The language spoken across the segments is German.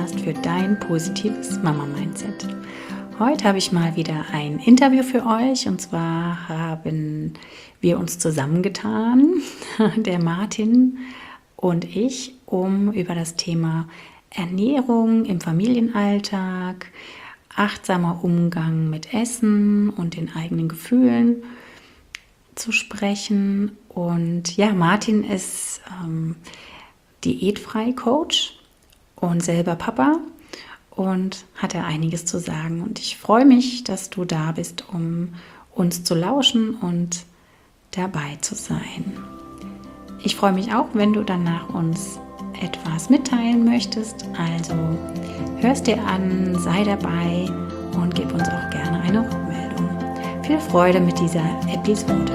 Podcast für dein positives Mama-Mindset. Heute habe ich mal wieder ein Interview für euch und zwar haben wir uns zusammengetan, der Martin und ich, um über das Thema Ernährung im Familienalltag, achtsamer Umgang mit Essen und den eigenen Gefühlen zu sprechen. Und ja, Martin ist Diätfrei-Coach und selber Papa und hat er einiges zu sagen. Und ich freue mich, dass du da bist, um uns zu lauschen und dabei zu sein. Ich freue mich auch, wenn du danach uns etwas mitteilen möchtest. Also hörst dir an, sei dabei und gib uns auch gerne eine Rückmeldung. Viel Freude mit dieser Episode.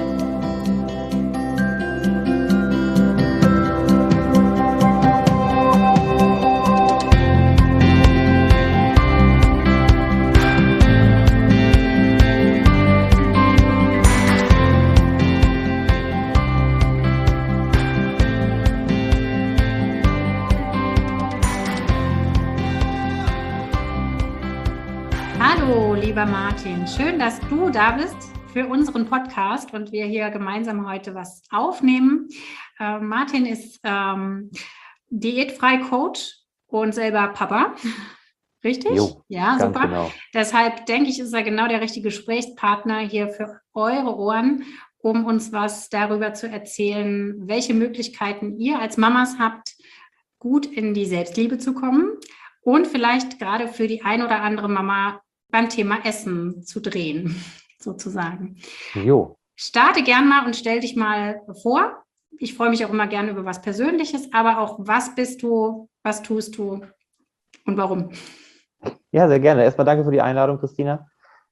Hallo, lieber Martin, schön, dass du da bist für unseren Podcast und wir hier gemeinsam heute was aufnehmen. Martin ist Diätfrei-Coach und selber Papa, richtig? Jo, ja, ganz super. genau. Deshalb denke ich, ist er genau der richtige Gesprächspartner hier für eure Ohren, um uns was darüber zu erzählen, welche Möglichkeiten ihr als Mamas habt, gut in die Selbstliebe zu kommen und vielleicht gerade für die ein oder andere Mama beim Thema Essen zu drehen, sozusagen. Jo. Starte gern mal und stell dich mal vor. Ich freue mich auch immer gerne über was Persönliches, aber auch, was bist du, was tust du und warum? Ja, sehr gerne. Erstmal danke für die Einladung, Christina.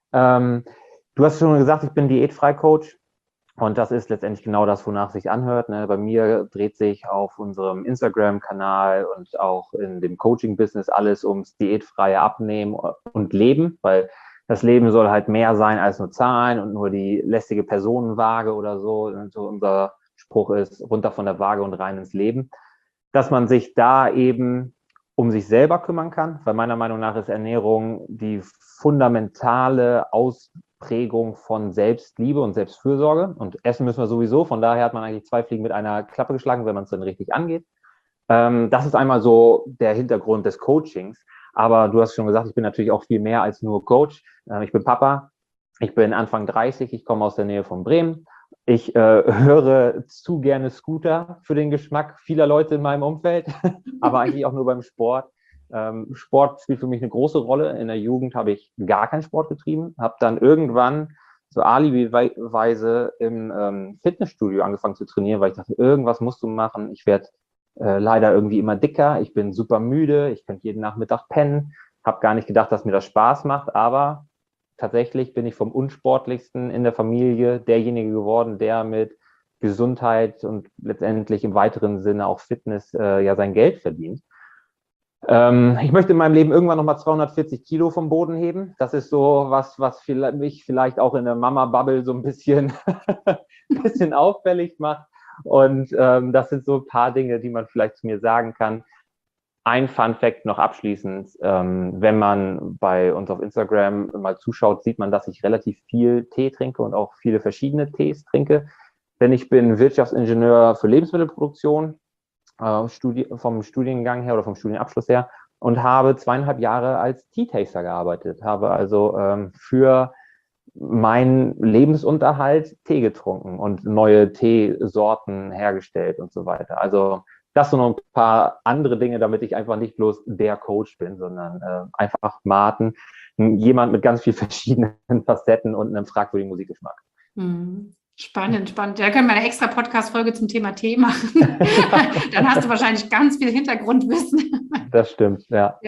Du hast schon gesagt, ich bin Diätfrei-Coach und das ist letztendlich genau das, wonach es sich anhört. Ne? Bei mir dreht sich auf unserem Instagram-Kanal und auch in dem Coaching-Business alles ums diätfreie Abnehmen und Leben, weil das Leben soll halt mehr sein als nur Zahlen und nur die lästige Personenwaage oder so. Und so unser Spruch ist, runter von der Waage und rein ins Leben. Dass man sich da eben um sich selber kümmern kann, weil meiner Meinung nach ist Ernährung die fundamentale Ausprägung von Selbstliebe und Selbstfürsorge. Und essen müssen wir sowieso, von daher hat man eigentlich zwei Fliegen mit einer Klappe geschlagen, wenn man es dann richtig angeht. Das ist einmal so der Hintergrund des Coachings. Aber du hast schon gesagt, ich bin natürlich auch viel mehr als nur Coach. Ich bin Papa, ich bin Anfang 30, ich komme aus der Nähe von Bremen. Ich höre zu gerne Scooter für den Geschmack vieler Leute in meinem Umfeld, aber eigentlich auch nur beim Sport. Sport spielt für mich eine große Rolle. In der Jugend habe ich gar keinen Sport getrieben, habe dann irgendwann so alibiweise im Fitnessstudio angefangen zu trainieren, weil ich dachte, irgendwas musst du machen. Ich werde leider irgendwie immer dicker, ich bin super müde, ich könnte jeden Nachmittag pennen, habe gar nicht gedacht, dass mir das Spaß macht, aber tatsächlich bin ich vom Unsportlichsten in der Familie derjenige geworden, der mit Gesundheit und letztendlich im weiteren Sinne auch Fitness ja sein Geld verdient. Ich möchte in meinem Leben irgendwann nochmal 240 Kilo vom Boden heben. Das ist so was mich vielleicht auch in der Mama-Bubble so ein bisschen auffällig macht. Und das sind so ein paar Dinge, die man vielleicht zu mir sagen kann. Ein Fun-Fact noch abschließend, wenn man bei uns auf Instagram mal zuschaut, sieht man, dass ich relativ viel Tee trinke und auch viele verschiedene Tees trinke. Denn ich bin Wirtschaftsingenieur für Lebensmittelproduktion, vom Studiengang her oder vom Studienabschluss her und habe 2,5 Jahre als Tea-Taster gearbeitet, habe also für meinen Lebensunterhalt Tee getrunken und neue Teesorten hergestellt und so weiter. Also das sind noch ein paar andere Dinge, damit ich einfach nicht bloß der Coach bin, sondern einfach Martin, jemand mit ganz vielen verschiedenen Facetten und einem fragwürdigen Musikgeschmack. Spannend, spannend. Da können wir eine extra Podcast-Folge zum Thema Tee machen. Dann hast du wahrscheinlich ganz viel Hintergrundwissen. Das stimmt, ja.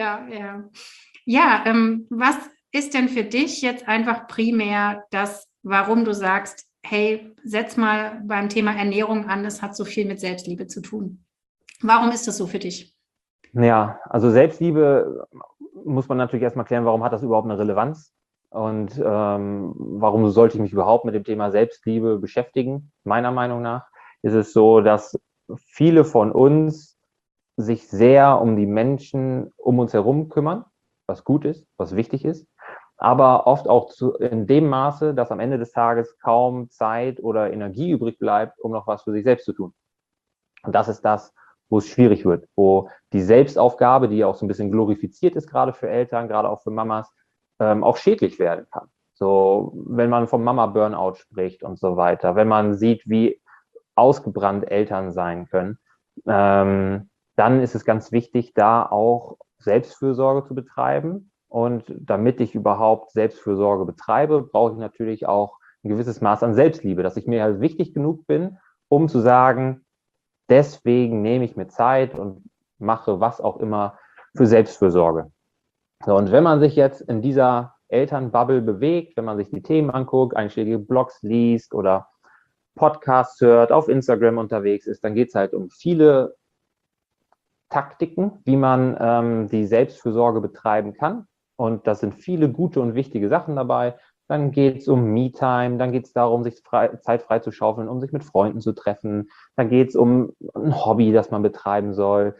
Ja, was ist denn für dich jetzt einfach primär das, warum du sagst, hey, setz mal beim Thema Ernährung an, das hat so viel mit Selbstliebe zu tun. Warum ist das so für dich? Ja, also Selbstliebe muss man natürlich erstmal klären, warum hat das überhaupt eine Relevanz und warum sollte ich mich überhaupt mit dem Thema Selbstliebe beschäftigen? Meiner Meinung nach ist es so, dass viele von uns sich sehr um die Menschen um uns herum kümmern, was gut ist, was wichtig ist, aber oft auch in dem Maße, dass am Ende des Tages kaum Zeit oder Energie übrig bleibt, um noch was für sich selbst zu tun. Und das ist das, wo es schwierig wird, wo die Selbstaufgabe, die ja auch so ein bisschen glorifiziert ist, gerade für Eltern, gerade auch für Mamas, auch schädlich werden kann. So, wenn man vom Mama-Burnout spricht und so weiter, wenn man sieht, wie ausgebrannt Eltern sein können, dann ist es ganz wichtig, da auch Selbstfürsorge zu betreiben. Und damit ich überhaupt Selbstfürsorge betreibe, brauche ich natürlich auch ein gewisses Maß an Selbstliebe, dass ich mir halt wichtig genug bin, um zu sagen, deswegen nehme ich mir Zeit und mache was auch immer für Selbstfürsorge. So, und wenn man sich jetzt in dieser Elternbubble bewegt, wenn man sich die Themen anguckt, einschlägige Blogs liest oder Podcasts hört, auf Instagram unterwegs ist, dann geht es halt um viele Taktiken, wie man die Selbstfürsorge betreiben kann. Und das sind viele gute und wichtige Sachen dabei. Dann geht es um Me-Time, dann geht es darum, sich Zeit frei zu schaufeln, um sich mit Freunden zu treffen. Dann geht es um ein Hobby, das man betreiben soll.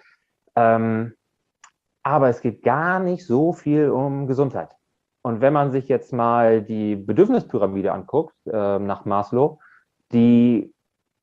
Aber es geht gar nicht so viel um Gesundheit. Und wenn man sich jetzt mal die Bedürfnispyramide anguckt, nach Maslow, die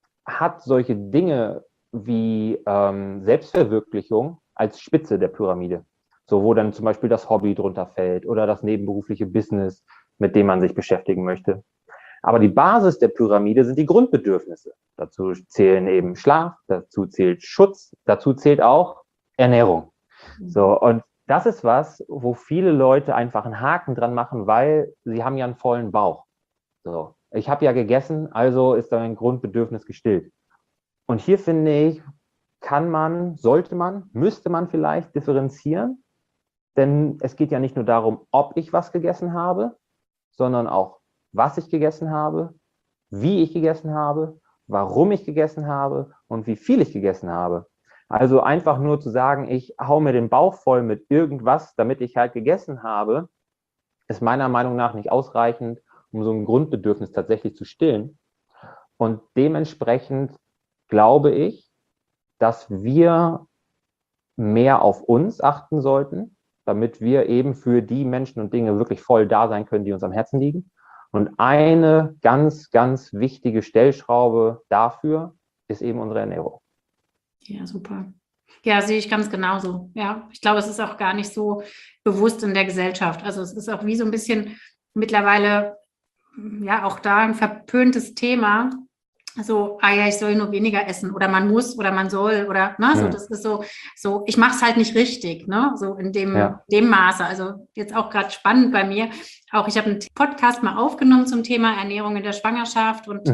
hat solche Dinge wie Selbstverwirklichung als Spitze der Pyramide. So, wo dann zum Beispiel das Hobby drunter fällt oder das nebenberufliche Business, mit dem man sich beschäftigen möchte. Aber die Basis der Pyramide sind die Grundbedürfnisse. Dazu zählen eben Schlaf, dazu zählt Schutz, dazu zählt auch Ernährung. So, und das ist was, wo viele Leute einfach einen Haken dran machen, weil sie haben ja einen vollen Bauch. So, ich habe ja gegessen, also ist da ein Grundbedürfnis gestillt. Und hier finde ich, kann man, sollte man, müsste man vielleicht differenzieren, denn es geht ja nicht nur darum, ob ich was gegessen habe, sondern auch, was ich gegessen habe, wie ich gegessen habe, warum ich gegessen habe und wie viel ich gegessen habe. Also einfach nur zu sagen, ich hau mir den Bauch voll mit irgendwas, damit ich halt gegessen habe, ist meiner Meinung nach nicht ausreichend, um so ein Grundbedürfnis tatsächlich zu stillen. Und dementsprechend glaube ich, dass wir mehr auf uns achten sollten, damit wir eben für die Menschen und Dinge wirklich voll da sein können, die uns am Herzen liegen. Und eine ganz, ganz wichtige Stellschraube dafür ist eben unsere Ernährung. Ja, super. Ja, sehe ich ganz genauso. Ja, ich glaube, es ist auch gar nicht so bewusst in der Gesellschaft. Also es ist auch wie so ein bisschen mittlerweile, ja, auch da ein verpöntes Thema. So, ja, ich soll nur weniger essen oder man muss oder man soll oder, ne, so, das ist so, ich mache es halt nicht richtig, ne, so in dem Maße. Also jetzt auch gerade spannend bei mir. Auch ich habe einen Podcast mal aufgenommen zum Thema Ernährung in der Schwangerschaft und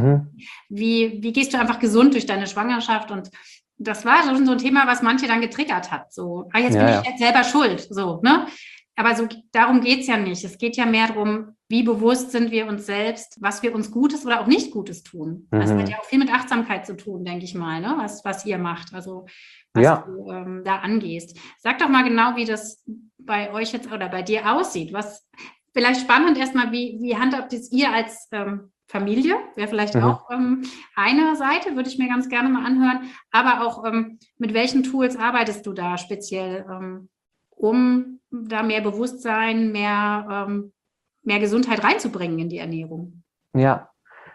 wie gehst du einfach gesund durch deine Schwangerschaft? Und das war schon so ein Thema, was manche dann getriggert hat. So, jetzt bin ich jetzt selber schuld, so, ne? Aber so, darum geht es ja nicht. Es geht ja mehr darum, wie bewusst sind wir uns selbst, was wir uns Gutes oder auch nicht Gutes tun. Das hat ja auch viel mit Achtsamkeit zu tun, denke ich mal, ne? Was ihr macht, also was du da angehst. Sag doch mal genau, wie das bei euch jetzt oder bei dir aussieht. Was vielleicht spannend erstmal, wie handhabt es ihr als Familie? Wäre vielleicht auch eine Seite, würde ich mir ganz gerne mal anhören. Aber auch, mit welchen Tools arbeitest du da speziell, um da mehr Bewusstsein, mehr Gesundheit reinzubringen in die Ernährung? Ja,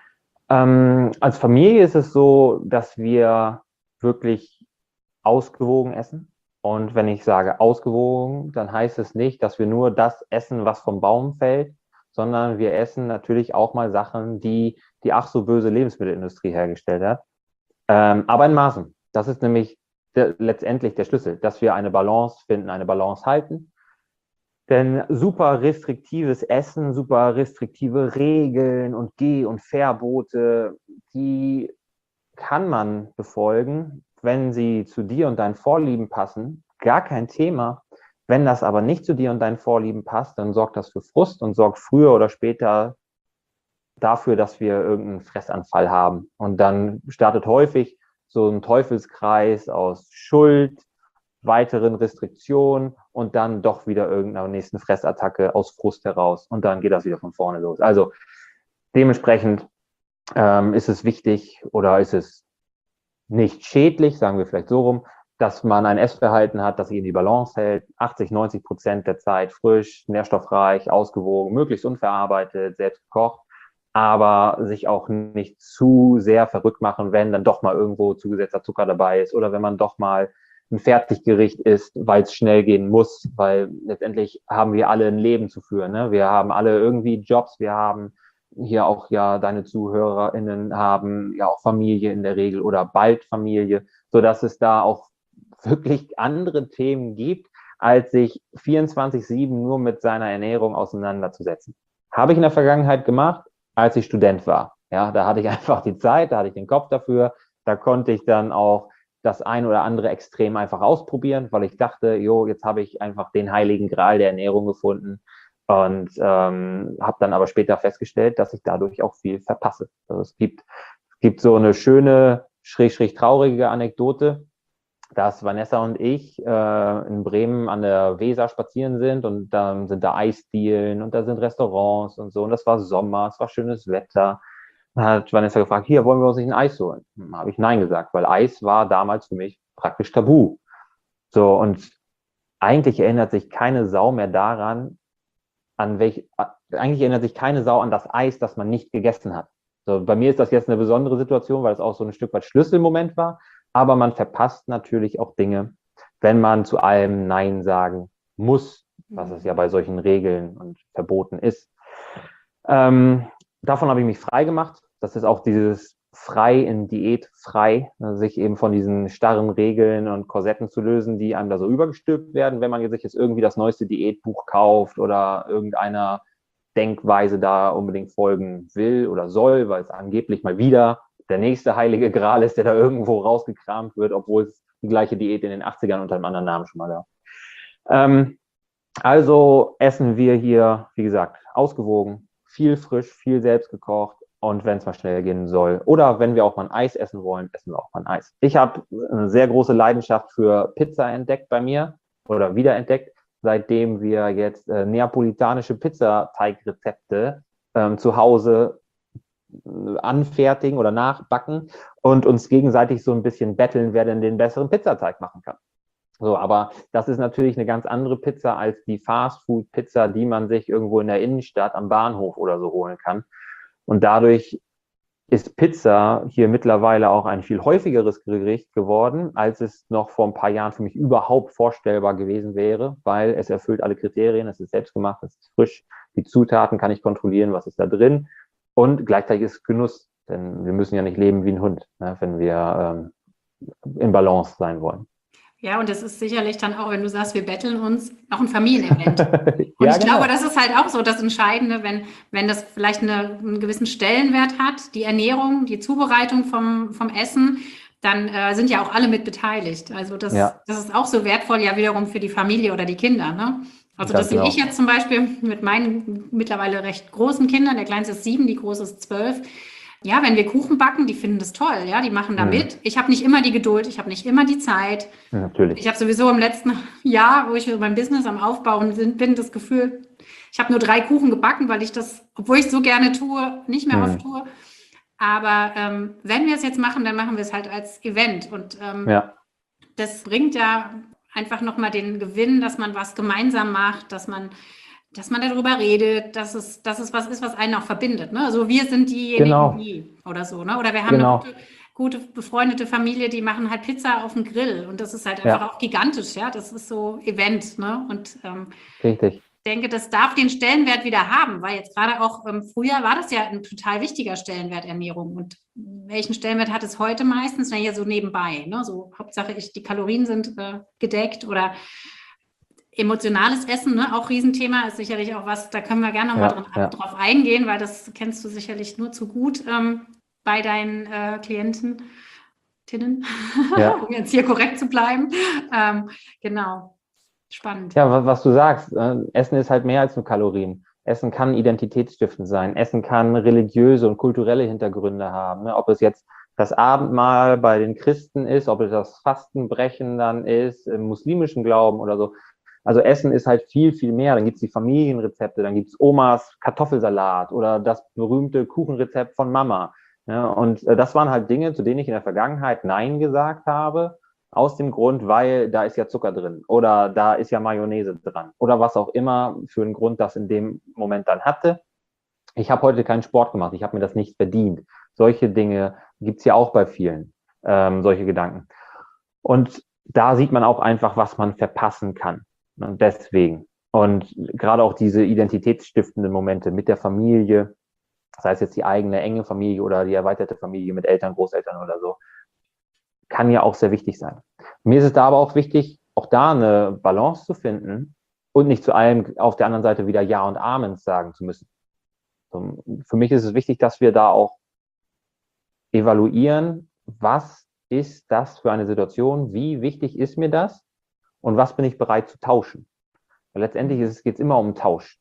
als Familie ist es so, dass wir wirklich ausgewogen essen. Und wenn ich sage ausgewogen, dann heißt es nicht, dass wir nur das essen, was vom Baum fällt, sondern wir essen natürlich auch mal Sachen, die die ach so böse Lebensmittelindustrie hergestellt hat. Aber in Maßen. Das ist nämlich letztendlich der Schlüssel, dass wir eine Balance finden, eine Balance halten. Denn super restriktives Essen, super restriktive Regeln und Geh- und Verbote, die kann man befolgen, wenn sie zu dir und deinen Vorlieben passen. Gar kein Thema. Wenn das aber nicht zu dir und deinen Vorlieben passt, dann sorgt das für Frust und sorgt früher oder später dafür, dass wir irgendeinen Fressanfall haben. Und dann startet häufig so ein Teufelskreis aus Schuld, weiteren Restriktionen und dann doch wieder irgendeiner nächsten Fressattacke aus Frust heraus. Und dann geht das wieder von vorne los. Also dementsprechend ist es wichtig oder ist es nicht schädlich, sagen wir vielleicht so rum, dass man ein Essverhalten hat, das sich in die Balance hält, 80-90% der Zeit frisch, nährstoffreich, ausgewogen, möglichst unverarbeitet, selbst gekocht, aber sich auch nicht zu sehr verrückt machen, wenn dann doch mal irgendwo zugesetzter Zucker dabei ist oder wenn man doch mal ein Fertiggericht isst, weil es schnell gehen muss, weil letztendlich haben wir alle ein Leben zu führen. Ne? Wir haben alle irgendwie Jobs, wir haben hier auch ja deine ZuhörerInnen haben ja auch Familie in der Regel oder bald Familie, sodass es da auch wirklich andere Themen gibt, als sich 24/7 nur mit seiner Ernährung auseinanderzusetzen. Habe ich in der Vergangenheit gemacht, als ich Student war. Ja, da hatte ich einfach die Zeit, da hatte ich den Kopf dafür, da konnte ich dann auch das ein oder andere Extrem einfach ausprobieren, weil ich dachte, jo, jetzt habe ich einfach den heiligen Gral der Ernährung gefunden und habe dann aber später festgestellt, dass ich dadurch auch viel verpasse. Also es gibt so eine schöne, schräg traurige Anekdote, dass Vanessa und ich in Bremen an der Weser spazieren sind und dann sind da Eisdielen und da sind Restaurants und so und das war Sommer, es war schönes Wetter. Dann hat Vanessa gefragt, hier, wollen wir uns nicht ein Eis holen? Habe ich nein gesagt, weil Eis war damals für mich praktisch tabu. So, und eigentlich erinnert sich keine Sau mehr daran, eigentlich erinnert sich keine Sau an das Eis, das man nicht gegessen hat. So, bei mir ist das jetzt eine besondere Situation, weil es auch so ein Stück weit Schlüsselmoment war, aber man verpasst natürlich auch Dinge, wenn man zu allem Nein sagen muss, was es ja bei solchen Regeln und Verboten ist. Davon habe ich mich frei gemacht. Das ist auch dieses frei in Diät frei, sich eben von diesen starren Regeln und Korsetten zu lösen, die einem da so übergestülpt werden, wenn man sich jetzt irgendwie das neueste Diätbuch kauft oder irgendeiner Denkweise da unbedingt folgen will oder soll, weil es angeblich mal wieder der nächste heilige Gral ist, der da irgendwo rausgekramt wird, obwohl es die gleiche Diät in den 80ern unter einem anderen Namen schon mal gab. Also essen wir hier, wie gesagt, ausgewogen, viel frisch, viel selbst gekocht und wenn es mal schnell gehen soll oder wenn wir auch mal ein Eis essen wollen, essen wir auch mal ein Eis. Ich habe eine sehr große Leidenschaft für Pizza entdeckt bei mir oder wiederentdeckt, seitdem wir jetzt neapolitanische Pizzateigrezepte zu Hause anfertigen oder nachbacken und uns gegenseitig so ein bisschen betteln, wer denn den besseren Pizzateig machen kann. So, aber das ist natürlich eine ganz andere Pizza als die Fastfood-Pizza, die man sich irgendwo in der Innenstadt am Bahnhof oder so holen kann. Und dadurch ist Pizza hier mittlerweile auch ein viel häufigeres Gericht geworden, als es noch vor ein paar Jahren für mich überhaupt vorstellbar gewesen wäre, weil es erfüllt alle Kriterien, es ist selbstgemacht, es ist frisch, die Zutaten kann ich kontrollieren, was ist da drin und gleichzeitig ist Genuss, denn wir müssen ja nicht leben wie ein Hund, ne, wenn wir in Balance sein wollen. Ja, und das ist sicherlich dann auch, wenn du sagst, wir betteln uns, auch ein Familienevent. Und Ja, ich genau. glaube, das ist halt auch so das Entscheidende, wenn das vielleicht einen gewissen Stellenwert hat, die Ernährung, die Zubereitung vom Essen, dann sind ja auch alle mit beteiligt. Also das ist auch so wertvoll ja wiederum für die Familie oder die Kinder, ne? Also das sehe ich jetzt zum Beispiel mit meinen mittlerweile recht großen Kindern. Der Kleinste ist 7, die Große ist 12. Ja, wenn wir Kuchen backen, die finden das toll, ja, die machen da mit. Ich habe nicht immer die Geduld, ich habe nicht immer die Zeit. Natürlich. Ich habe sowieso im letzten Jahr, wo ich mein Business am Aufbauen bin, das Gefühl, ich habe nur 3 Kuchen gebacken, weil ich das, obwohl ich es so gerne tue, nicht mehr oft tue. Aber wenn wir es jetzt machen, dann machen wir es halt als Event. Und das bringt ja einfach nochmal den Gewinn, dass man was gemeinsam macht, dass man darüber redet, dass es was ist, was einen auch verbindet. Ne? Also wir sind diejenigen, die oder so. Ne? Oder wir haben eine gute befreundete Familie, die machen halt Pizza auf dem Grill. Und das ist halt einfach auch gigantisch. Ja, das ist so Event. Ne? Und richtig. Ich denke, das darf den Stellenwert wieder haben, weil jetzt gerade auch früher war das ja ein total wichtiger Stellenwert, Ernährung. Und welchen Stellenwert hat es heute meistens? Na ja, so nebenbei. Ne? So Hauptsache, die Kalorien sind gedeckt oder emotionales Essen, ne? Auch Riesenthema, ist sicherlich auch was, da können wir gerne nochmal drauf eingehen, weil das kennst du sicherlich nur zu gut bei deinen Klientinnen, um jetzt hier korrekt zu bleiben. Genau. Spannend. Ja, was du sagst, Essen ist halt mehr als nur Kalorien. Essen kann identitätsstiftend sein. Essen kann religiöse und kulturelle Hintergründe haben. Ne? Ob es jetzt das Abendmahl bei den Christen ist, ob es das Fastenbrechen dann ist, im muslimischen Glauben oder so. Also Essen ist halt viel, viel mehr. Dann gibt's die Familienrezepte, dann gibt's Omas Kartoffelsalat oder das berühmte Kuchenrezept von Mama. Ja, und das waren halt Dinge, zu denen ich in der Vergangenheit Nein gesagt habe, Aus dem Grund, weil da ist ja Zucker drin oder da ist ja Mayonnaise dran oder was auch immer für einen Grund das in dem Moment dann hatte. Ich habe heute keinen Sport gemacht, ich habe mir das nicht verdient. Solche Dinge gibt es ja auch bei vielen, solche Gedanken. Und da sieht man auch einfach, was man verpassen kann. Und deswegen. Und gerade auch diese identitätsstiftenden Momente mit der Familie, sei es jetzt die eigene enge Familie oder die erweiterte Familie mit Eltern, Großeltern oder so, kann ja auch sehr wichtig sein. Mir ist es da aber auch wichtig, auch da eine Balance zu finden und nicht zu allem auf der anderen Seite wieder Ja und Amen sagen zu müssen. Für mich ist es wichtig, dass wir da auch evaluieren, was ist das für eine Situation, wie wichtig ist mir das und was bin ich bereit zu tauschen. Weil letztendlich geht es immer um Tausch.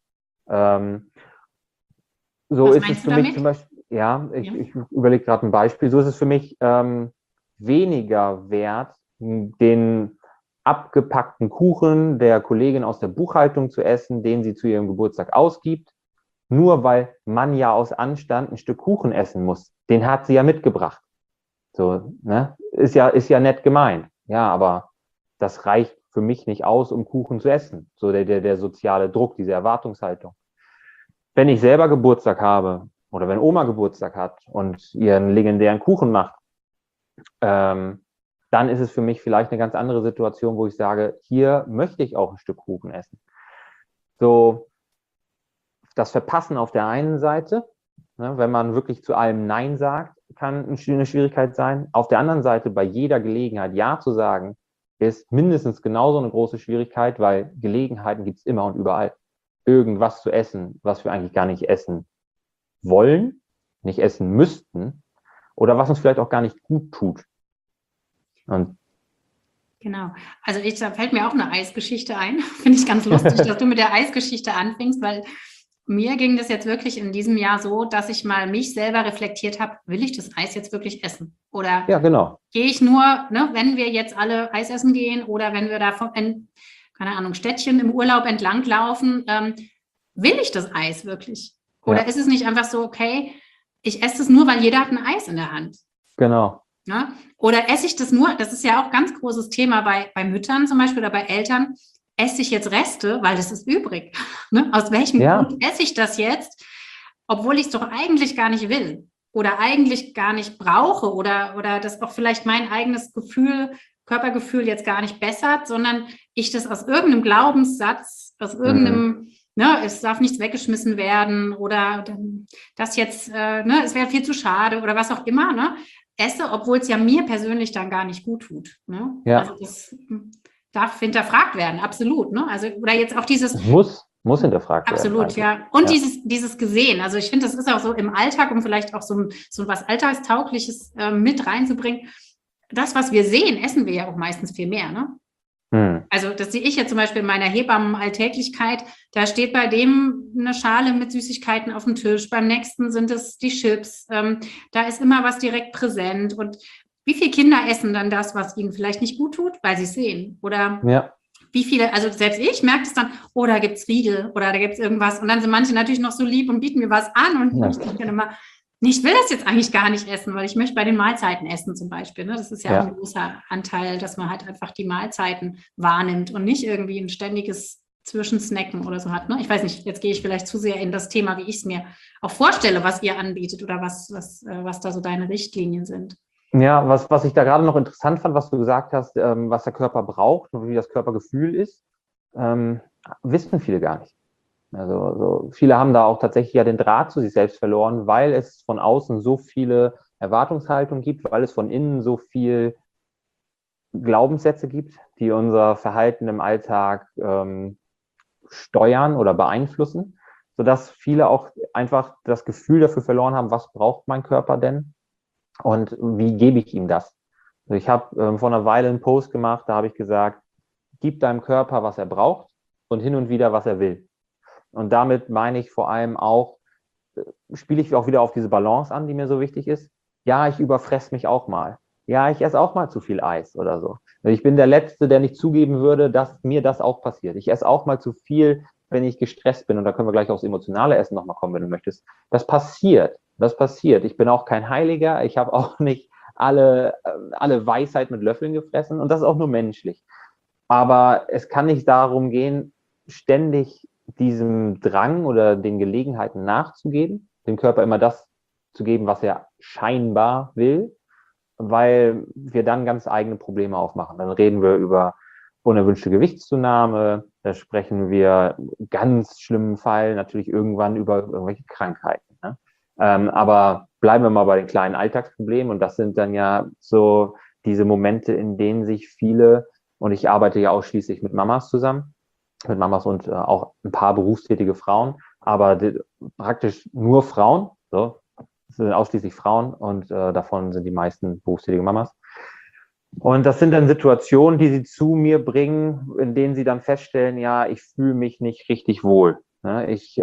So Was ist es meinst du für mich damit? zum Beispiel, ich überlege gerade ein Beispiel, so ist es für mich weniger wert, den abgepackten Kuchen der Kollegin aus der Buchhaltung zu essen, den sie zu ihrem Geburtstag ausgibt, nur weil man ja aus Anstand ein Stück Kuchen essen muss. Den hat sie ja mitgebracht. So, ne? Ist ja nett gemeint. Ja, aber das reicht für mich nicht aus, um Kuchen zu essen. So der soziale Druck, diese Erwartungshaltung. Wenn ich selber Geburtstag habe oder wenn Oma Geburtstag hat und ihren legendären Kuchen macht, dann ist es für mich vielleicht eine ganz andere Situation, wo ich sage, hier möchte ich auch ein Stück Kuchen essen. So, das Verpassen auf der einen Seite, ne, wenn man wirklich zu allem Nein sagt, kann eine Schwierigkeit sein. Auf der anderen Seite, bei jeder Gelegenheit Ja zu sagen, ist mindestens genauso eine große Schwierigkeit, weil Gelegenheiten gibt es immer und überall. Irgendwas zu essen, was wir eigentlich gar nicht essen wollen, nicht essen müssten oder was uns vielleicht auch gar nicht gut tut. Und Genau. Also da fällt mir auch eine Eisgeschichte ein. Finde ich ganz lustig, dass du mit der Eisgeschichte anfängst, weil mir ging das jetzt wirklich in diesem Jahr so, dass ich mal mich selber reflektiert habe, will ich das Eis jetzt wirklich essen? Oder ja, genau. gehe ich nur, ne, wenn wir jetzt alle Eis essen gehen oder wenn wir da keine Ahnung, Städtchen im Urlaub entlang laufen, will ich das Eis wirklich? Oder Ja. ist es nicht einfach so, okay, ich esse es nur, weil jeder hat ein Eis in der Hand? Genau. Ja? Oder esse ich das nur, das ist ja auch ein ganz großes Thema bei Müttern zum Beispiel oder bei Eltern, esse ich jetzt Reste, weil das ist übrig. Ne? Aus welchem Ja. Grund esse ich das jetzt, obwohl ich es doch eigentlich gar nicht will oder eigentlich gar nicht brauche oder das auch vielleicht mein eigenes Gefühl, Körpergefühl jetzt gar nicht bessert, sondern ich das aus irgendeinem Glaubenssatz, aus irgendeinem, ne, es darf nichts weggeschmissen werden oder das jetzt, ne, es wäre viel zu schade oder was auch immer, ne, esse, obwohl es ja mir persönlich dann gar nicht gut tut. Ne? Ja. Also das darf hinterfragt werden, absolut. Ne? Also, oder jetzt auch dieses. Es muss hinterfragt werden. Absolut, ja. Und dieses Gesehen. Also ich finde, das ist auch so im Alltag, um vielleicht auch so was Alltagstaugliches mit reinzubringen. Das, was wir sehen, essen wir ja auch meistens viel mehr, ne? Also das sehe ich ja zum Beispiel in meiner Hebammen-Alltäglichkeit. Da steht bei dem eine Schale mit Süßigkeiten auf dem Tisch, beim nächsten sind es die Chips. Da ist immer was direkt präsent. Und wie viele Kinder essen dann das, was ihnen vielleicht nicht gut tut, weil sie es sehen? Oder wie viele, also selbst ich merke es dann, oh, da gibt es Riegel oder da gibt es irgendwas. Und dann sind manche natürlich noch so lieb und bieten mir was an. Und ich denke dann immer, ich will das jetzt eigentlich gar nicht essen, weil ich möchte bei den Mahlzeiten essen zum Beispiel. Ne? Das ist ja auch ein großer Anteil, dass man halt einfach die Mahlzeiten wahrnimmt und nicht irgendwie ein ständiges Zwischensnacken oder so hat. Ne? Ich weiß nicht, jetzt gehe ich vielleicht zu sehr in das Thema, wie ich es mir auch vorstelle, was ihr anbietet oder was da so deine Richtlinien sind. Ja, was ich da gerade noch interessant fand, was du gesagt hast, was der Körper braucht und wie das Körpergefühl ist, wissen viele gar nicht. Also viele haben da auch tatsächlich ja den Draht zu sich selbst verloren, weil es von außen so viele Erwartungshaltungen gibt, weil es von innen so viel Glaubenssätze gibt, die unser Verhalten im Alltag steuern oder beeinflussen, sodass viele auch einfach das Gefühl dafür verloren haben, was braucht mein Körper denn und wie gebe ich ihm das? Also ich habe vor einer Weile einen Post gemacht, da habe ich gesagt, gib deinem Körper, was er braucht und hin und wieder, was er will. Und damit meine ich vor allem auch, spiele ich auch wieder auf diese Balance an, die mir so wichtig ist. Ja, ich überfresse mich auch mal. Ja, ich esse auch mal zu viel Eis oder so. Ich bin der Letzte, der nicht zugeben würde, dass mir das auch passiert. Ich esse auch mal zu viel, wenn ich gestresst bin. Und da können wir gleich aufs emotionale Essen nochmal kommen, wenn du möchtest. Das passiert. Ich bin auch kein Heiliger. Ich habe auch nicht alle Weisheit mit Löffeln gefressen und das ist auch nur menschlich. Aber es kann nicht darum gehen, ständig diesem Drang oder den Gelegenheiten nachzugeben, dem Körper immer das zu geben, was er scheinbar will, weil wir dann ganz eigene Probleme aufmachen. Dann reden wir über unerwünschte Gewichtszunahme, da sprechen wir ganz schlimmen Fall natürlich irgendwann über irgendwelche Krankheiten. Ne? Aber bleiben wir mal bei den kleinen Alltagsproblemen und das sind dann ja so diese Momente, in denen sich viele, und ich arbeite ja ausschließlich mit Mamas zusammen, mit Mamas und auch ein paar berufstätige Frauen, aber praktisch nur Frauen, so, es sind ausschließlich Frauen und davon sind die meisten berufstätige Mamas. Und das sind dann Situationen, die sie zu mir bringen, in denen sie dann feststellen, ja, ich fühle mich nicht richtig wohl. Ne? Ich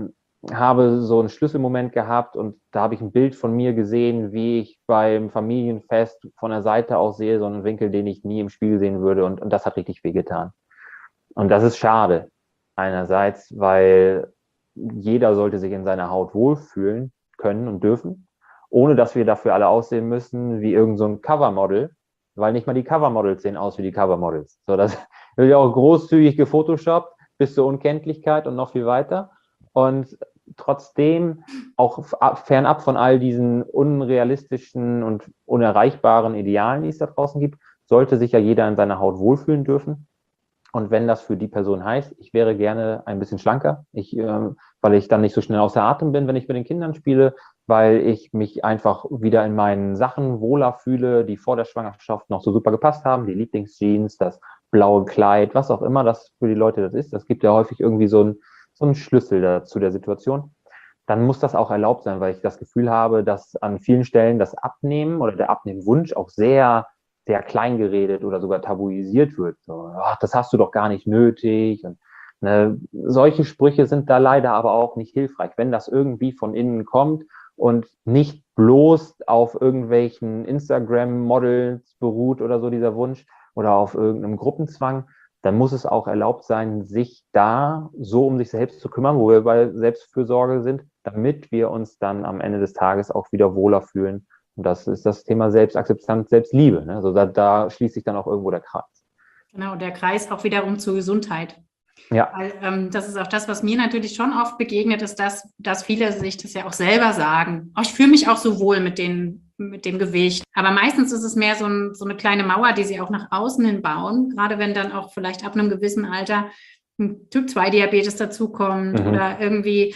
habe so einen Schlüsselmoment gehabt und da habe ich ein Bild von mir gesehen, wie ich beim Familienfest von der Seite aus sehe, so einen Winkel, den ich nie im Spiegel sehen würde und das hat richtig wehgetan. Und das ist schade einerseits, weil jeder sollte sich in seiner Haut wohlfühlen können und dürfen, ohne dass wir dafür alle aussehen müssen wie irgend so ein Covermodel, weil nicht mal die Covermodels sehen aus wie die Covermodels. So, das wird ja auch großzügig gefotoshoppt bis zur Unkenntlichkeit und noch viel weiter. Und trotzdem, auch fernab von all diesen unrealistischen und unerreichbaren Idealen, die es da draußen gibt, sollte sich ja jeder in seiner Haut wohlfühlen dürfen. Und wenn das für die Person heißt, ich wäre gerne ein bisschen schlanker, weil ich dann nicht so schnell außer Atem bin, wenn ich mit den Kindern spiele, weil ich mich einfach wieder in meinen Sachen wohler fühle, die vor der Schwangerschaft noch so super gepasst haben, die Lieblingsjeans, das blaue Kleid, was auch immer das für die Leute das ist. Das gibt ja häufig irgendwie so einen Schlüssel dazu der Situation. Dann muss das auch erlaubt sein, weil ich das Gefühl habe, dass an vielen Stellen das Abnehmen oder der Abnehmwunsch auch sehr klein geredet oder sogar tabuisiert wird. So, ach, das hast du doch gar nicht nötig. Und, ne, solche Sprüche sind da leider aber auch nicht hilfreich. Wenn das irgendwie von innen kommt und nicht bloß auf irgendwelchen Instagram-Models beruht oder so dieser Wunsch oder auf irgendeinem Gruppenzwang, dann muss es auch erlaubt sein, sich da so um sich selbst zu kümmern, wo wir bei Selbstfürsorge sind, damit wir uns dann am Ende des Tages auch wieder wohler fühlen. Und das ist das Thema Selbstakzeptanz, Selbstliebe. Ne? Also da schließt sich dann auch irgendwo der Kreis. Genau, der Kreis auch wiederum zur Gesundheit. Ja. Weil das ist auch das, was mir natürlich schon oft begegnet, ist, dass viele sich das ja auch selber sagen. Oh, ich fühle mich auch so wohl mit dem Gewicht. Aber meistens ist es mehr so eine kleine Mauer, die sie auch nach außen hin bauen. Gerade wenn dann auch vielleicht ab einem gewissen Alter ein Typ-2-Diabetes dazukommt oder irgendwie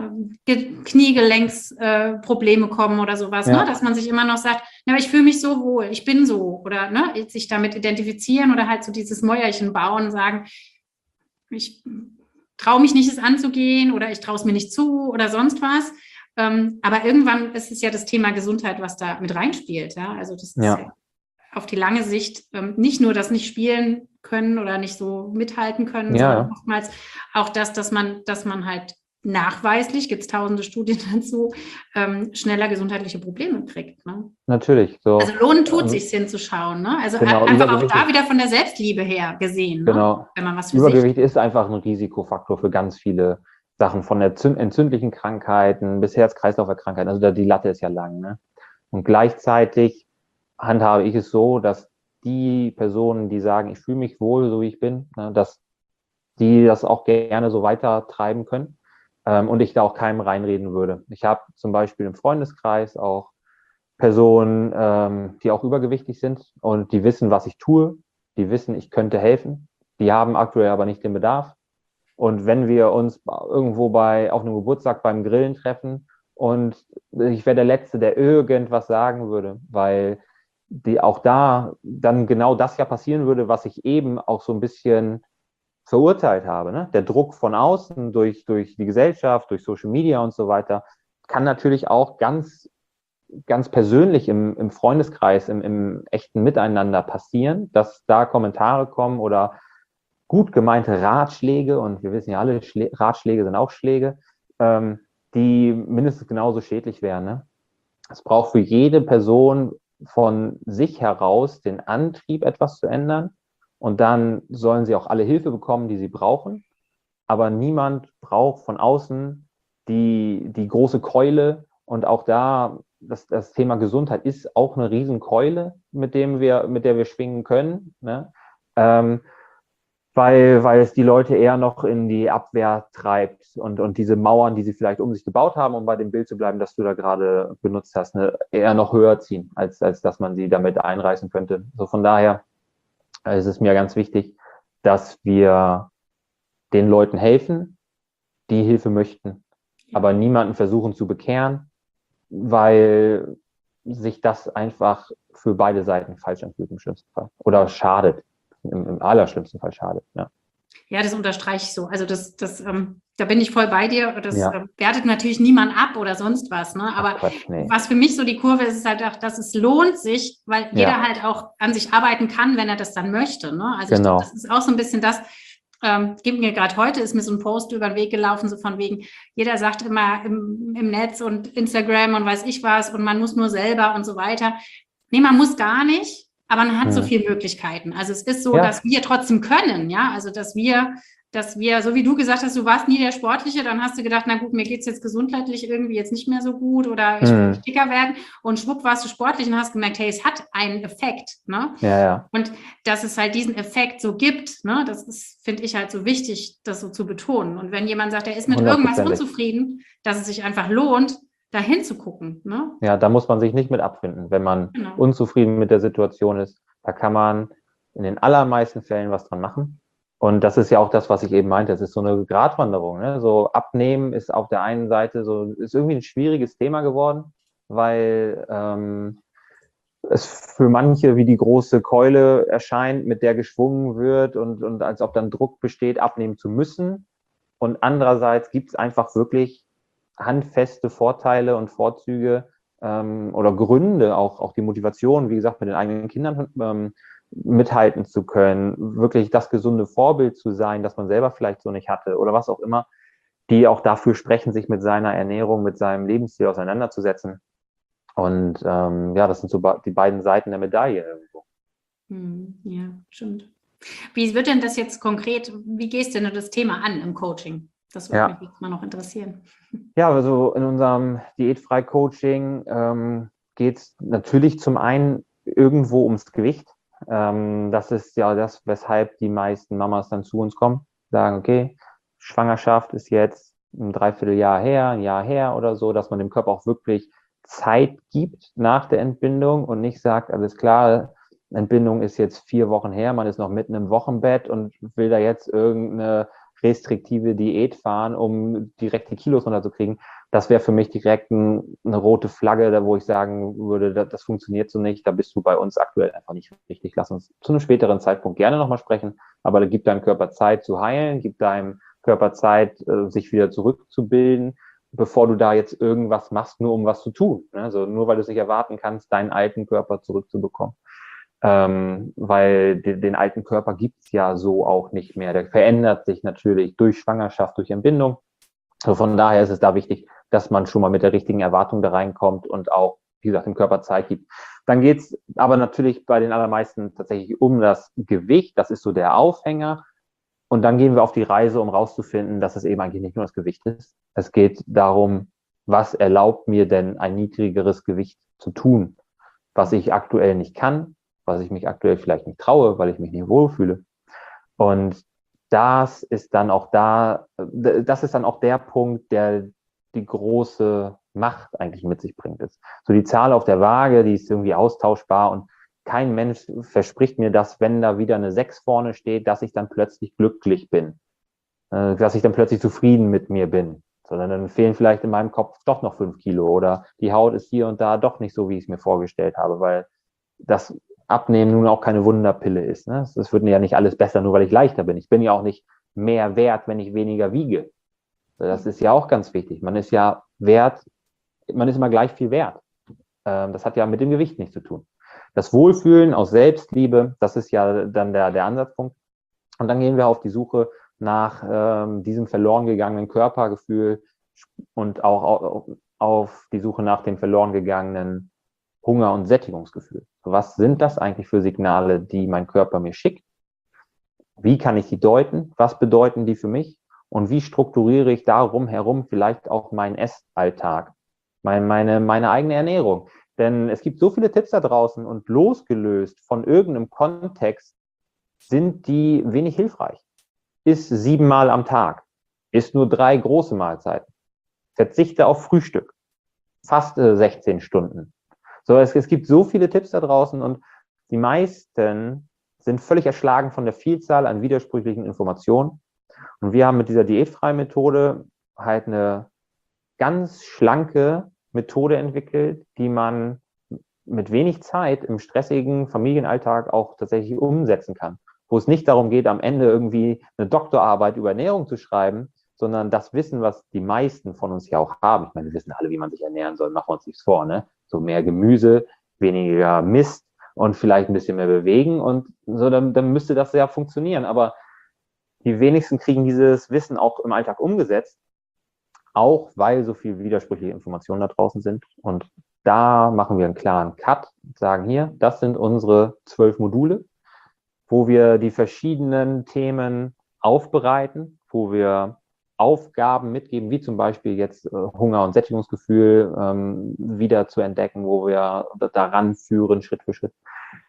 Kniegelenksprobleme kommen oder sowas, Ja. Dass man sich immer noch sagt, na, ich fühle mich so wohl, ich bin so oder sich damit identifizieren oder halt so dieses Mäuerchen bauen, sagen, ich traue mich nicht, es anzugehen oder ich traue es mir nicht zu oder sonst was. Aber irgendwann ist es ja das Thema Gesundheit, was da mit reinspielt. Ja? Also das ist ja auf die lange Sicht nicht nur das nicht spielen können oder nicht so mithalten können, sondern oftmals auch das, dass man halt nachweislich, gibt es tausende Studien dazu, schneller gesundheitliche Probleme kriegt. Ne? Natürlich. So. Also lohnen tut sich hinzuschauen. Ne? Also genau, einfach auch da wieder von der Selbstliebe her gesehen. Genau. Ne? Wenn man was für Übergewicht ist einfach ein Risikofaktor für ganz viele Sachen, von entzündlichen Krankheiten bis Herz-Kreislauf-Erkrankheiten. Also die Latte ist ja lang. Ne? Und gleichzeitig handhabe ich es so, dass die Personen, die sagen, ich fühle mich wohl, so wie ich bin, ne, dass die das auch gerne so weiter treiben können und ich da auch keinem reinreden würde. Ich habe zum Beispiel im Freundeskreis auch Personen, die auch übergewichtig sind und die wissen, was ich tue, die wissen, ich könnte helfen, die haben aktuell aber nicht den Bedarf. Und wenn wir uns irgendwo auf einem Geburtstag beim Grillen treffen und ich wäre der Letzte, der irgendwas sagen würde, weil auch da dann genau das ja passieren würde, was ich eben auch so ein bisschen verurteilt habe. Ne? Der Druck von außen durch die Gesellschaft, durch Social Media und so weiter, kann natürlich auch ganz persönlich im Freundeskreis, im echten Miteinander passieren, dass da Kommentare kommen oder gut gemeinte Ratschläge, und wir wissen ja alle, Ratschläge sind auch Schläge, die mindestens genauso schädlich wären. Ne? Es braucht für jede Person von sich heraus den Antrieb, etwas zu ändern. Und dann sollen sie auch alle Hilfe bekommen, die sie brauchen. Aber niemand braucht von außen die große Keule. Und auch da das Thema Gesundheit ist auch eine Riesenkeule, mit der wir schwingen können, ne? Weil es die Leute eher noch in die Abwehr treibt und diese Mauern, die sie vielleicht um sich gebaut haben, um bei dem Bild zu bleiben, das du da gerade benutzt hast, ne, eher noch höher ziehen, als dass man sie damit einreißen könnte. So von daher ist es mir ganz wichtig, dass wir den Leuten helfen, die Hilfe möchten, aber niemanden versuchen zu bekehren, weil sich das einfach für beide Seiten falsch anfühlt im schlimmsten Fall oder schadet. Im allerschlimmsten Fall schadet. Ja, ja, das unterstreiche ich so. Also da bin ich voll bei dir. Das ja. wertet natürlich niemand ab oder sonst was. Ne? Aber Quatsch, nee. was für mich so die Kurve ist, ist halt auch, dass es lohnt sich, weil jeder Ja. halt auch an sich arbeiten kann, wenn er das dann möchte. Ne? Also ich Genau. glaube, das ist auch so ein bisschen das, gibt mir gerade heute, ist mir so ein Post über den Weg gelaufen, so von wegen, jeder sagt immer im Netz und Instagram und weiß ich was und man muss nur selber und so weiter. Nee, man muss gar nicht, aber man hat so viele Möglichkeiten. Also es ist so, Ja. dass wir trotzdem können, ja, also dass wir, so wie du gesagt hast, du warst nie der Sportliche, dann hast du gedacht, na gut, mir geht's jetzt gesundheitlich irgendwie jetzt nicht mehr so gut oder ich will dicker werden und schwupp warst du sportlich und hast gemerkt, hey, es hat einen Effekt, ne? Ja, ja. Und dass es halt diesen Effekt so gibt, ne, das ist, finde ich halt so wichtig, das so zu betonen. Und wenn jemand sagt, er ist mit irgendwas 100%. unzufrieden, dass es sich einfach lohnt, da hinzugucken, ne? Ja, da muss man sich nicht mit abfinden, wenn man Genau. unzufrieden mit der Situation ist. Da kann man in den allermeisten Fällen was dran machen. Und das ist ja auch das, was ich eben meinte. Es ist so eine Gratwanderung, ne? So abnehmen ist auf der einen Seite so, ist irgendwie ein schwieriges Thema geworden, weil es für manche wie die große Keule erscheint, mit der geschwungen wird und als ob dann Druck besteht, abnehmen zu müssen. Und andererseits gibt es einfach wirklich handfeste Vorteile und Vorzüge oder Gründe, auch die Motivation, wie gesagt, mit den eigenen Kindern mithalten zu können, wirklich das gesunde Vorbild zu sein, das man selber vielleicht so nicht hatte oder was auch immer, die auch dafür sprechen, sich mit seiner Ernährung, mit seinem Lebensstil auseinanderzusetzen. Und ja, das sind so die beiden Seiten der Medaille irgendwo. Ja, stimmt. Wie wird denn das jetzt konkret, wie gehst du denn das Thema an im Coaching? Das würde mich jetzt mal noch interessieren. Ja, also in unserem Diätfrei-Coaching geht es natürlich zum einen irgendwo ums Gewicht. Das ist ja das, weshalb die meisten Mamas dann zu uns kommen, sagen, okay, Schwangerschaft ist jetzt ein Dreivierteljahr her, ein Jahr her oder so, dass man dem Körper auch wirklich Zeit gibt nach der Entbindung und nicht sagt, alles klar, Entbindung ist jetzt 4 Wochen her, man ist noch mitten im Wochenbett und will da jetzt irgendeine restriktive Diät fahren, um direkt die Kilos runterzukriegen. Das wäre für mich direkt eine rote Flagge, wo ich sagen würde, das funktioniert so nicht, da bist du bei uns aktuell einfach nicht richtig. Lass uns zu einem späteren Zeitpunkt gerne nochmal sprechen, aber da gibt deinem Körper Zeit zu heilen, gibt deinem Körper Zeit, sich wieder zurückzubilden, bevor du da jetzt irgendwas machst, nur um was zu tun. Also nur weil du es nicht erwarten kannst, deinen alten Körper zurückzubekommen. Weil den alten Körper gibt's ja so auch nicht mehr. Der verändert sich natürlich durch Schwangerschaft, durch Entbindung. Also von daher ist es da wichtig, dass man schon mal mit der richtigen Erwartung da reinkommt und auch, wie gesagt, dem Körper Zeit gibt. Dann geht's aber natürlich bei den allermeisten tatsächlich um das Gewicht. Das ist so der Aufhänger. Und dann gehen wir auf die Reise, um rauszufinden, dass es eben eigentlich nicht nur das Gewicht ist. Es geht darum, was erlaubt mir denn ein niedrigeres Gewicht zu tun, was ich aktuell nicht kann, was ich mich aktuell vielleicht nicht traue, weil ich mich nicht wohlfühle. Und das ist dann auch der Punkt, der die große Macht eigentlich mit sich bringt. So die Zahl auf der Waage, die ist irgendwie austauschbar und kein Mensch verspricht mir, dass wenn da wieder eine 6 vorne steht, dass ich dann plötzlich glücklich bin, dass ich dann plötzlich zufrieden mit mir bin, sondern dann fehlen vielleicht in meinem Kopf doch noch 5 Kilo oder die Haut ist hier und da doch nicht so, wie ich es mir vorgestellt habe, weil das Abnehmen nun auch keine Wunderpille ist. Ne? Es wird ja nicht alles besser, nur weil ich leichter bin. Ich bin ja auch nicht mehr wert, wenn ich weniger wiege. Das ist ja auch ganz wichtig. Man ist ja wert, man ist immer gleich viel wert. Das hat ja mit dem Gewicht nichts zu tun. Das Wohlfühlen aus Selbstliebe, das ist ja dann der Ansatzpunkt. Und dann gehen wir auf die Suche nach diesem verloren gegangenen Körpergefühl und auch auf die Suche nach dem verloren gegangenen Hunger- und Sättigungsgefühl. Was sind das eigentlich für Signale, die mein Körper mir schickt? Wie kann ich die deuten? Was bedeuten die für mich? Und wie strukturiere ich darum herum vielleicht auch meinen Essalltag, meine eigene Ernährung. Denn es gibt so viele Tipps da draußen und losgelöst von irgendeinem Kontext sind die wenig hilfreich. Iss 7-mal am Tag, iss nur 3 große Mahlzeiten, verzichte auf Frühstück, faste 16 Stunden. So, es gibt so viele Tipps da draußen und die meisten sind völlig erschlagen von der Vielzahl an widersprüchlichen Informationen. Und wir haben mit dieser Diätfrei-Methode halt eine ganz schlanke Methode entwickelt, die man mit wenig Zeit im stressigen Familienalltag auch tatsächlich umsetzen kann. Wo es nicht darum geht, am Ende irgendwie eine Doktorarbeit über Ernährung zu schreiben, sondern das Wissen, was die meisten von uns ja auch haben. Ich meine, wir wissen alle, wie man sich ernähren soll, machen wir uns nichts vor, ne? So mehr Gemüse, weniger Mist und vielleicht ein bisschen mehr bewegen und so, dann müsste das ja funktionieren. Aber die wenigsten kriegen dieses Wissen auch im Alltag umgesetzt, auch weil so viele widersprüchliche Informationen da draußen sind. Und da machen wir einen klaren Cut, sagen hier, das sind unsere 12 Module, wo wir die verschiedenen Themen aufbereiten, wo wir Aufgaben mitgeben, wie zum Beispiel jetzt Hunger- und Sättigungsgefühl wieder zu entdecken, wo wir daran führen, Schritt für Schritt,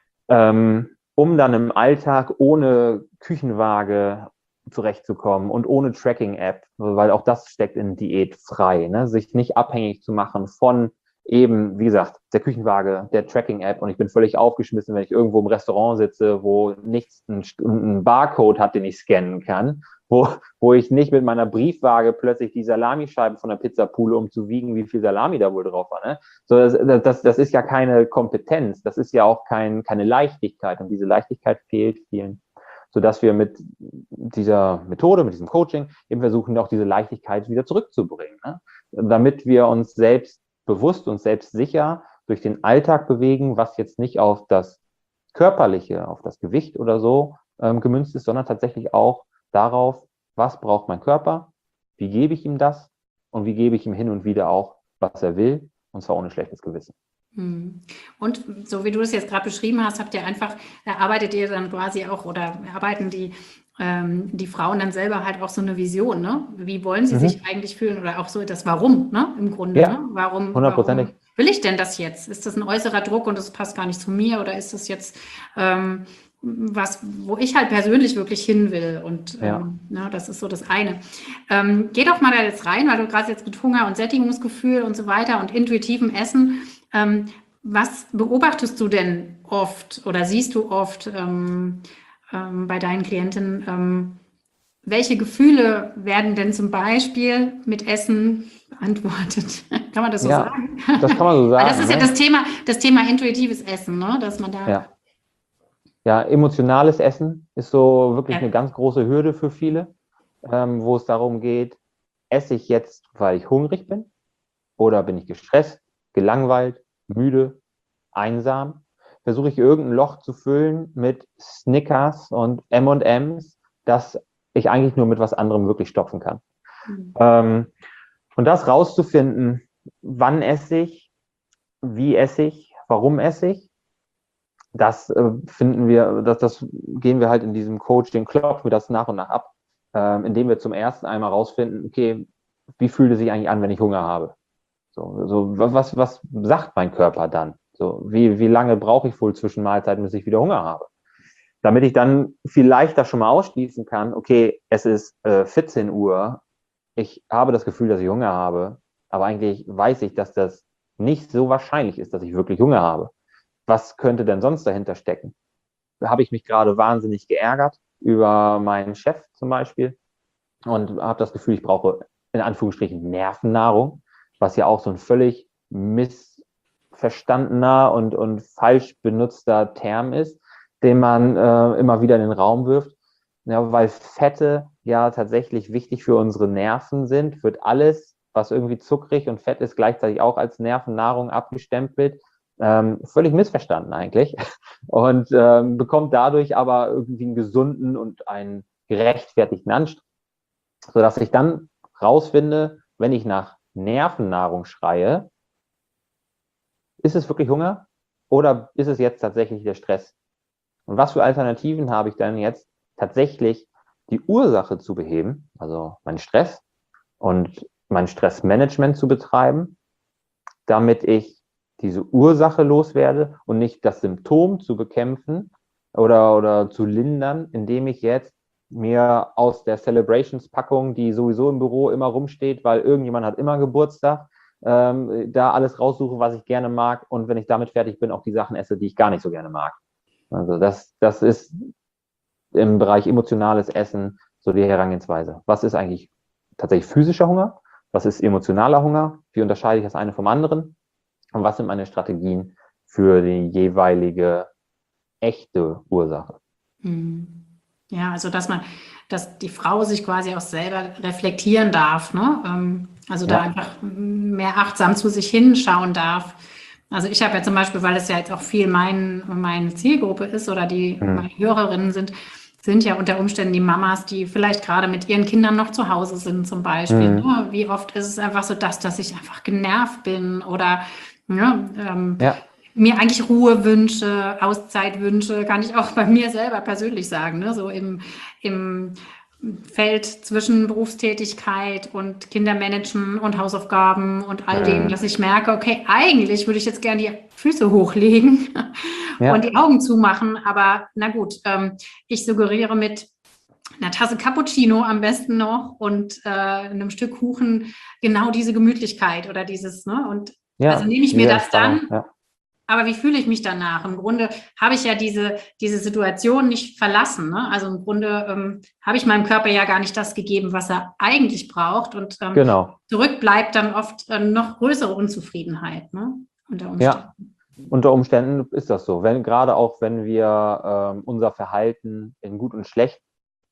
um dann im Alltag ohne Küchenwaage zurechtzukommen und ohne Tracking-App, weil auch das steckt in Diät frei, ne? Sich nicht abhängig zu machen von eben, wie gesagt, der Küchenwaage, der Tracking-App und ich bin völlig aufgeschmissen, wenn ich irgendwo im Restaurant sitze, wo nichts einen Barcode hat, den ich scannen kann, wo ich nicht mit meiner Briefwaage plötzlich die Salamischeiben von der Pizza pule, um zu wiegen, wie viel Salami da wohl drauf war. Ne? So, das ist ja keine Kompetenz, das ist ja auch keine Leichtigkeit und diese Leichtigkeit fehlt vielen, sodass wir mit dieser Methode, mit diesem Coaching eben versuchen, auch diese Leichtigkeit wieder zurückzubringen, ne? Damit wir uns selbst bewusst und selbstsicher durch den Alltag bewegen, was jetzt nicht auf das Körperliche, auf das Gewicht oder so gemünzt ist, sondern tatsächlich auch darauf, was braucht mein Körper, wie gebe ich ihm das und wie gebe ich ihm hin und wieder auch, was er will, und zwar ohne schlechtes Gewissen. Und so wie du es jetzt gerade beschrieben hast, arbeitet ihr dann quasi auch oder arbeiten die Frauen dann selber halt auch so eine Vision, ne? Wie wollen sie sich eigentlich fühlen oder auch so das Warum, ne? Im Grunde, Ja, ne? Warum 100%. will ich denn das jetzt? Ist das ein äußerer Druck und das passt gar nicht zu mir oder ist das jetzt was, wo ich halt persönlich wirklich hin will? Und ne, das ist so das eine. Geh doch mal da jetzt rein, weil du gerade jetzt mit Hunger und Sättigungsgefühl und so weiter und intuitivem Essen, was beobachtest du denn oft oder siehst du oft bei deinen Klientinnen? Welche Gefühle werden denn zum Beispiel mit Essen beantwortet? Kann man das so sagen? Das kann man so sagen. Weil das ist ja das Thema intuitives Essen, ne? Dass man da. Ja, emotionales Essen ist so wirklich eine ganz große Hürde für viele, wo es darum geht, esse ich jetzt, weil ich hungrig bin oder bin ich gestresst, gelangweilt, müde, einsam? Versuche ich irgendein Loch zu füllen mit Snickers und M&M's, das ich eigentlich nur mit was anderem wirklich stopfen kann. Und das rauszufinden, wann esse ich, wie esse ich, warum esse ich, das finden wir, das gehen wir halt in diesem Coaching, klopfen wir das nach und nach ab, indem wir zum ersten einmal rausfinden, okay, wie fühlt es sich eigentlich an, wenn ich Hunger habe? So was sagt mein Körper dann? So, wie lange brauche ich wohl zwischen Mahlzeiten, bis ich wieder Hunger habe? Damit ich dann viel leichter schon mal ausschließen kann, okay, es ist 14 Uhr, ich habe das Gefühl, dass ich Hunger habe, aber eigentlich weiß ich, dass das nicht so wahrscheinlich ist, dass ich wirklich Hunger habe. Was könnte denn sonst dahinter stecken? Da habe ich mich gerade wahnsinnig geärgert über meinen Chef zum Beispiel und habe das Gefühl, ich brauche in Anführungsstrichen Nervennahrung, was ja auch so ein völlig missverstandener und falsch benutzter Term ist, den man immer wieder in den Raum wirft. Ja, weil Fette ja tatsächlich wichtig für unsere Nerven sind, wird alles, was irgendwie zuckrig und fett ist, gleichzeitig auch als Nervennahrung abgestempelt. Völlig missverstanden eigentlich und bekommt dadurch aber irgendwie einen gesunden und einen gerechtfertigten Anstrich, sodass ich dann rausfinde, wenn ich nach Nervennahrung schreie, ist es wirklich Hunger oder ist es jetzt tatsächlich der Stress? Und was für Alternativen habe ich dann jetzt tatsächlich die Ursache zu beheben, also meinen Stress und mein Stressmanagement zu betreiben, damit ich diese Ursache loswerde und nicht das Symptom zu bekämpfen oder zu lindern, indem ich jetzt mir aus der Celebrations-Packung, die sowieso im Büro immer rumsteht, weil irgendjemand hat immer Geburtstag, da alles raussuche, was ich gerne mag, und wenn ich damit fertig bin, auch die Sachen esse, die ich gar nicht so gerne mag. Also das ist im Bereich emotionales Essen so die Herangehensweise. Was ist eigentlich tatsächlich physischer Hunger? Was ist emotionaler Hunger? Wie unterscheide ich das eine vom anderen? Und was sind meine Strategien für die jeweilige echte Ursache? Ja, also dass die Frau sich quasi auch selber reflektieren darf, ne? Also da Ja. einfach mehr achtsam zu sich hinschauen darf. Also ich habe ja zum Beispiel, weil es ja jetzt auch viel meine Zielgruppe ist oder meine Hörerinnen sind ja unter Umständen die Mamas, die vielleicht gerade mit ihren Kindern noch zu Hause sind zum Beispiel. Ne? Wie oft ist es einfach so, dass ich einfach genervt bin oder Ja. mir eigentlich Ruhe wünsche, Auszeit wünsche, kann ich auch bei mir selber persönlich sagen, ne? So im Feld zwischen Berufstätigkeit und Kindermanagen und Hausaufgaben und all dem, dass ich merke, okay, eigentlich würde ich jetzt gerne die Füße hochlegen und die Augen zumachen, aber na gut, ich suggeriere mit einer Tasse Cappuccino am besten noch und einem Stück Kuchen genau diese Gemütlichkeit oder dieses, ne? Und also nehme ich mir das dann, aber wie fühle ich mich danach? Im Grunde habe ich ja diese Situation nicht verlassen. Ne? Also im Grunde habe ich meinem Körper ja gar nicht das gegeben, was er eigentlich braucht. Und zurück bleibt dann oft noch größere Unzufriedenheit, ne? Unter Umständen. Ja, unter Umständen ist das so. Gerade auch wenn wir unser Verhalten in gut und schlecht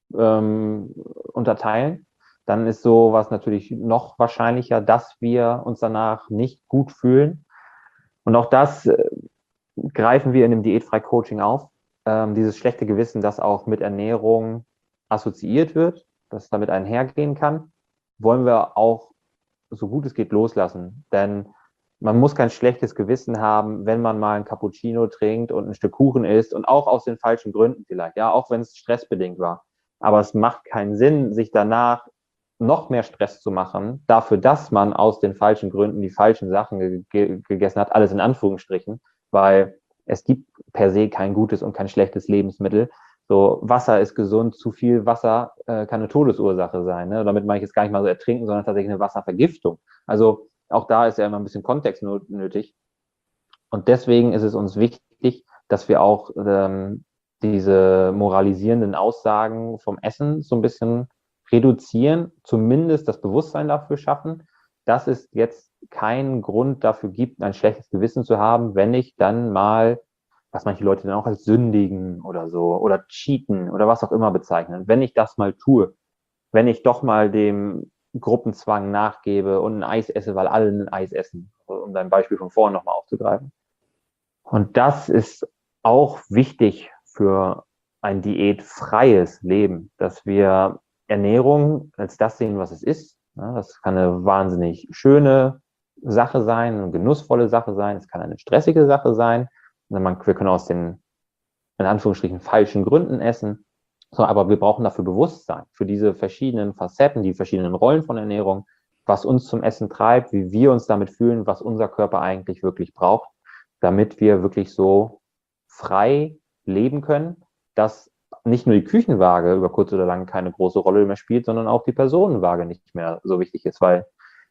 unterteilen, dann ist sowas natürlich noch wahrscheinlicher, dass wir uns danach nicht gut fühlen. Und auch das greifen wir in dem Diätfrei-Coaching auf. Dieses schlechte Gewissen, das auch mit Ernährung assoziiert wird, das damit einhergehen kann, wollen wir auch so gut es geht loslassen. Denn man muss kein schlechtes Gewissen haben, wenn man mal ein Cappuccino trinkt und ein Stück Kuchen isst und auch aus den falschen Gründen vielleicht, ja, auch wenn es stressbedingt war. Aber es macht keinen Sinn, sich danach noch mehr Stress zu machen, dafür, dass man aus den falschen Gründen die falschen Sachen gegessen hat, alles in Anführungsstrichen, weil es gibt per se kein gutes und kein schlechtes Lebensmittel. So, Wasser ist gesund, zu viel Wasser kann eine Todesursache sein. Ne? Damit meine ich jetzt gar nicht mal so ertrinken, sondern tatsächlich eine Wasservergiftung. Also auch da ist ja immer ein bisschen Kontext nötig. Und deswegen ist es uns wichtig, dass wir auch diese moralisierenden Aussagen vom Essen so ein bisschen reduzieren, zumindest das Bewusstsein dafür schaffen, dass es jetzt keinen Grund dafür gibt, ein schlechtes Gewissen zu haben, wenn ich dann mal, was manche Leute dann auch als sündigen oder so oder cheaten oder was auch immer bezeichnen, wenn ich das mal tue, wenn ich doch mal dem Gruppenzwang nachgebe und ein Eis esse, weil alle ein Eis essen, um dein Beispiel von vorhin nochmal aufzugreifen. Und das ist auch wichtig für ein diätfreies Leben, dass wir Ernährung als das sehen, was es ist. Das kann eine wahnsinnig schöne Sache sein, eine genussvolle Sache sein, es kann eine stressige Sache sein. Wir können aus den, in Anführungsstrichen, falschen Gründen essen. So, aber wir brauchen dafür Bewusstsein, für diese verschiedenen Facetten, die verschiedenen Rollen von Ernährung, was uns zum Essen treibt, wie wir uns damit fühlen, was unser Körper eigentlich wirklich braucht, damit wir wirklich so frei leben können, dass nicht nur die Küchenwaage über kurz oder lang keine große Rolle mehr spielt, sondern auch die Personenwaage nicht mehr so wichtig ist, weil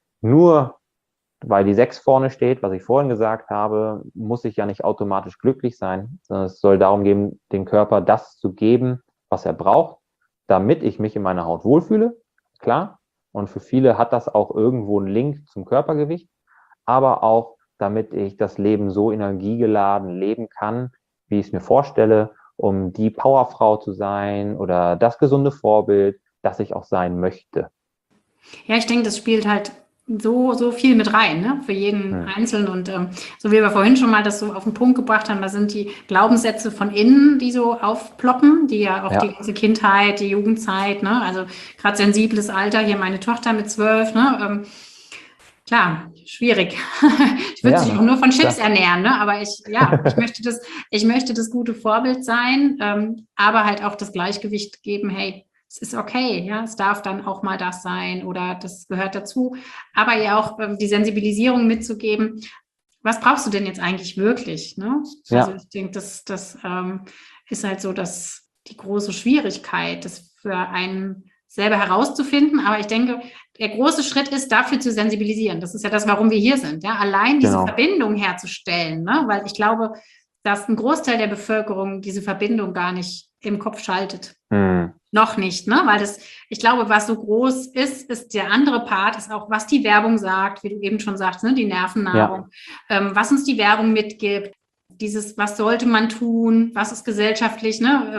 die 6 vorne steht, was ich vorhin gesagt habe, muss ich ja nicht automatisch glücklich sein, sondern es soll darum gehen, dem Körper das zu geben, was er braucht, damit ich mich in meiner Haut wohlfühle, klar. Und für viele hat das auch irgendwo einen Link zum Körpergewicht, aber auch, damit ich das Leben so energiegeladen leben kann, wie ich es mir vorstelle, um die Powerfrau zu sein oder das gesunde Vorbild, das ich auch sein möchte. Ja, ich denke, das spielt halt so viel mit rein, ne? Für jeden Einzelnen. Und so wie wir vorhin schon mal das so auf den Punkt gebracht haben, da sind die Glaubenssätze von innen, die so aufploppen, die ja auch die ganze Kindheit, die Jugendzeit, ne? Also gerade sensibles Alter, hier meine Tochter mit 12, ne? Klar, schwierig. Ich würde sich auch nur von Chips ernähren, ne? Aber ich möchte das gute Vorbild sein, aber halt auch das Gleichgewicht geben, hey, es ist okay, ja, es darf dann auch mal das sein oder das gehört dazu. Aber ja auch die Sensibilisierung mitzugeben, was brauchst du denn jetzt eigentlich wirklich? Ne? Also Ja, ich denke, das ist halt so, dass die große Schwierigkeit, das für einen selber herauszufinden. Aber ich denke, der große Schritt ist, dafür zu sensibilisieren. Das ist ja das, warum wir hier sind. Ja? Allein diese genau. Verbindung herzustellen, ne? Weil ich glaube, dass ein Großteil der Bevölkerung diese Verbindung gar nicht im Kopf schaltet. Hm. Noch nicht, ne? Weil das, ich glaube, was so groß ist, ist der andere Part, ist auch, was die Werbung sagt, wie du eben schon sagst, ne? Die Ja, Nervennahrung, was uns die Werbung mitgibt, dieses, was sollte man tun, was ist gesellschaftlich, ne?